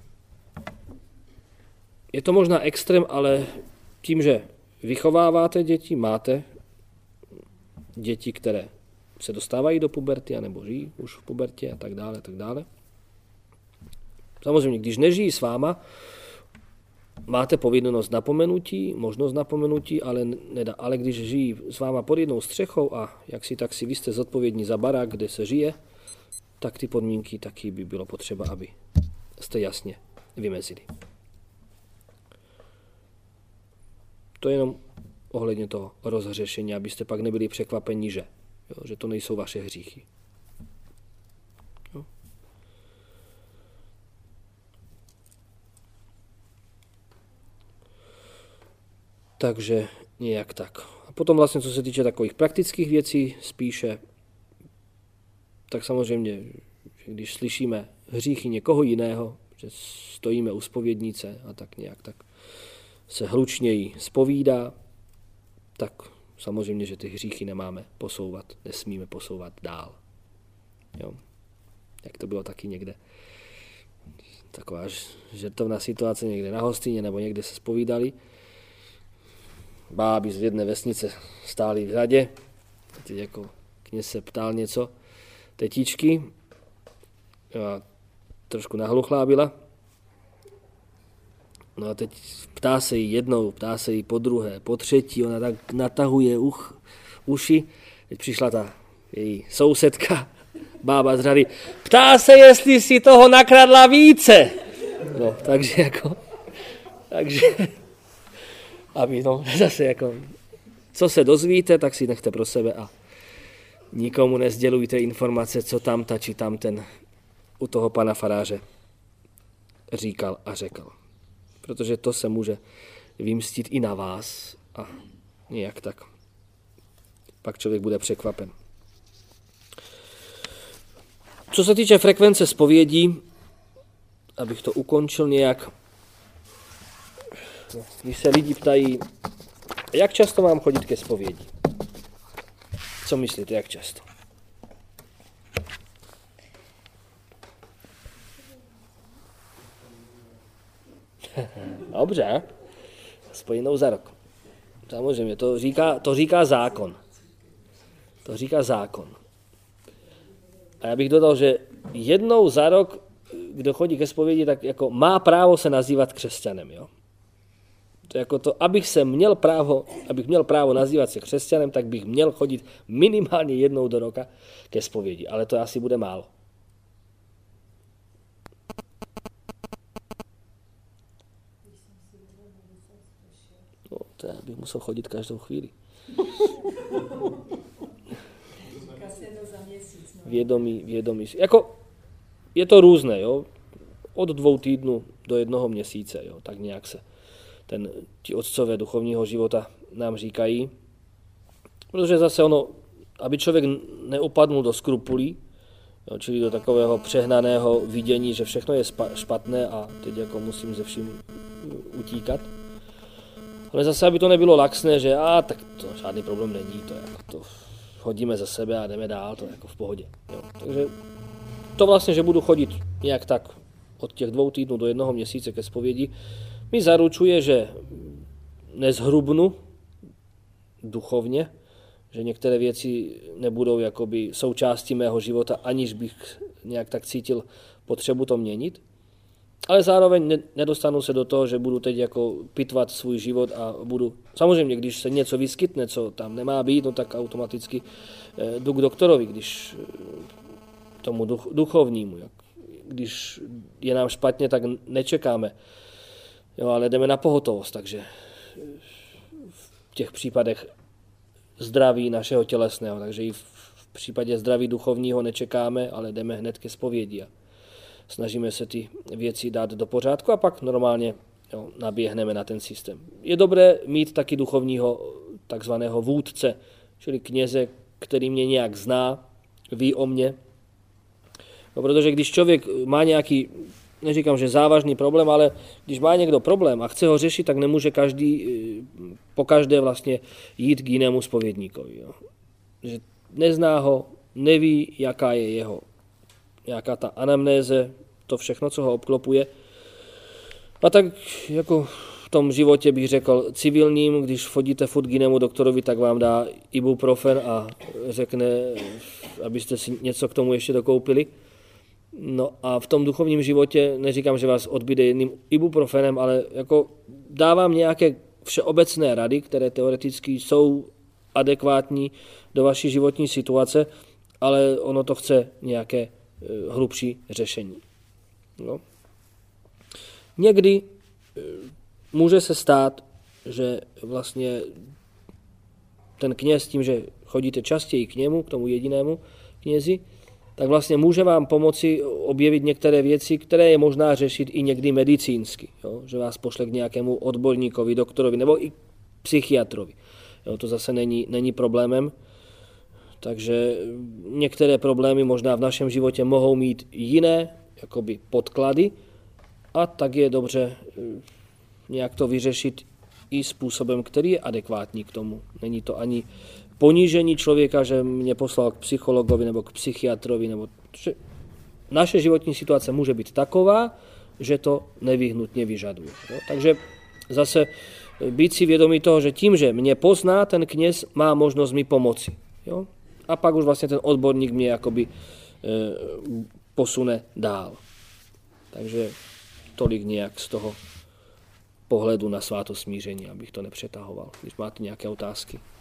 S1: Je to možná extrém, ale tím, že vychováváte děti, máte děti, které se dostávají do puberty, anebo žijí už v pubertě a tak dále, tak dále. Samozřejmě, když nežijí s váma, máte povinnost napomenutí, možnost napomenutí, ale když žijí s váma pod jednou střechou a tak si vy jste zodpovědní za barák, kde se žije, tak ty podmínky taky by bylo potřeba, aby jste jasně vymezili. To je jenom ohledně toho rozhřešení, abyste pak nebyli překvapeni, že to nejsou vaše hříchy. Jo? Takže nějak tak. A potom vlastně, co se týče takových praktických věcí spíše, tak samozřejmě, že když slyšíme hříchy někoho jiného, že stojíme u zpovědnice a tak nějak tak se hlučněji zpovídá, tak samozřejmě, že ty hříchy nemáme posouvat, nesmíme posouvat dál. Jo? Jak to bylo taky někde. Taková žertovná situace někde na hostině nebo někde se zpovídali. Báby z jedné vesnice stály v řadě. Teď jako kněz se ptal něco tetičky. A trošku nahluchlá byla. No a teď ptá se jí jednou, ptá se jí po druhé, po třetí, ona tak natahuje uši. Teď přišla ta její sousedka, bába z řady, ptá se, jestli si toho nakradla více. No, takže jako Takže, aby zase jako, co se dozvíte, tak si nechte pro sebe a nikomu nezdělujte informace, co tam ta či tam ten u toho pana faráře říkal a řekl. Protože to se může vymstit i na vás a nějak tak. Pak člověk bude překvapen. Co se týče frekvence zpovědí, abych to ukončil nějak, když se lidi ptají, jak často mám chodit ke zpovědi? Co myslíte, jak často? Dobře, aspoň jednou za rok. Samozřejmě, to říká zákon. To říká zákon. A já bych dodal, že jednou za rok, kdo chodí ke zpovědi, tak jako má právo se nazývat křesťanem. Jo? To jako to, abych měl právo nazývat se křesťanem, tak bych měl chodit minimálně jednou do roka ke zpovědi. Ale to asi bude málo. No, to já bych musel chodit každou chvíli. Vědomí. Jako, je to různé, jo? Od 2 týdnů do 1 měsíce, jo? Tak nějak se ti otcové duchovního života nám říkají. Protože zase aby člověk neupadnul do skrupulí, jo? Čili do takového přehnaného vidění, že všechno je špatné a teď jako musím ze vším utíkat. Ale zase, aby to nebylo laxné, že tak to žádný problém není, to jako to hodíme za sebe a jdeme dál, to jako v pohodě. Jo. Takže to vlastně, že budu chodit nějak tak od těch 2 týdnů do 1 měsíce ke zpovědi, mi zaručuje, že nezhrubnu duchovně, že některé věci nebudou jakoby součástí mého života, aniž bych nějak tak cítil potřebu to měnit. Ale zároveň nedostanu se do toho, že budu teď jako pitvat svůj život a budu, samozřejmě, když se něco vyskytne, co tam nemá být, no tak automaticky jdu k doktorovi, když tomu duchovnímu. Když je nám špatně, tak nečekáme, jo, ale jdeme na pohotovost, takže v těch případech zdraví našeho tělesného, takže i v případě zdraví duchovního nečekáme, ale jdeme hned ke zpovědi a snažíme se ty věci dát do pořádku a pak normálně naběhneme na ten systém. Je dobré mít taky duchovního takzvaného vůdce, čili kněze, který mě nějak zná, ví o mně. No, protože když člověk má nějaký, neříkám, že závažný problém, ale když má někdo problém a chce ho řešit, tak nemůže po každé vlastně jít k jinému zpovědníkovi. Jo. Že nezná ho, neví, jaká je nějaká ta anamnéze, to všechno, co ho obklopuje. A tak jako v tom životě bych řekl civilním, když chodíte furt k jinému doktorovi, tak vám dá ibuprofen a řekne, abyste si něco k tomu ještě dokoupili. No a v tom duchovním životě neříkám, že vás odbyde jedním ibuprofenem, ale jako dávám nějaké všeobecné rady, které teoreticky jsou adekvátní do vaší životní situace, ale ono to chce nějaké hlubší řešení. No. Někdy může se stát, že vlastně ten kněz tím, že chodíte častěji k němu, k tomu jedinému knězi, tak vlastně může vám pomoci objevit některé věci, které je možná řešit i někdy medicínsky. Jo? Že vás pošle k nějakému odborníkovi, doktorovi nebo i psychiatrovi. Jo? To zase není problémem. Takže některé problémy možná v našem životě mohou mít jiné jakoby podklady a tak je dobře nějak to vyřešit i způsobem, který je adekvátní k tomu. Není to ani ponížení člověka, že mě poslal k psychologovi nebo k psychiatrovi. Že naše životní situace může být taková, že to nevyhnutně vyžaduje. Jo? Takže zase být si vědomý toho, že tím, že mě pozná, ten kněz má možnost mi pomoci. Jo? A pak už vlastně ten odborník mě jakoby posune dál. Takže tolik nějak z toho pohledu na svátost smíření, abych to nepřetahoval, když máte nějaké otázky.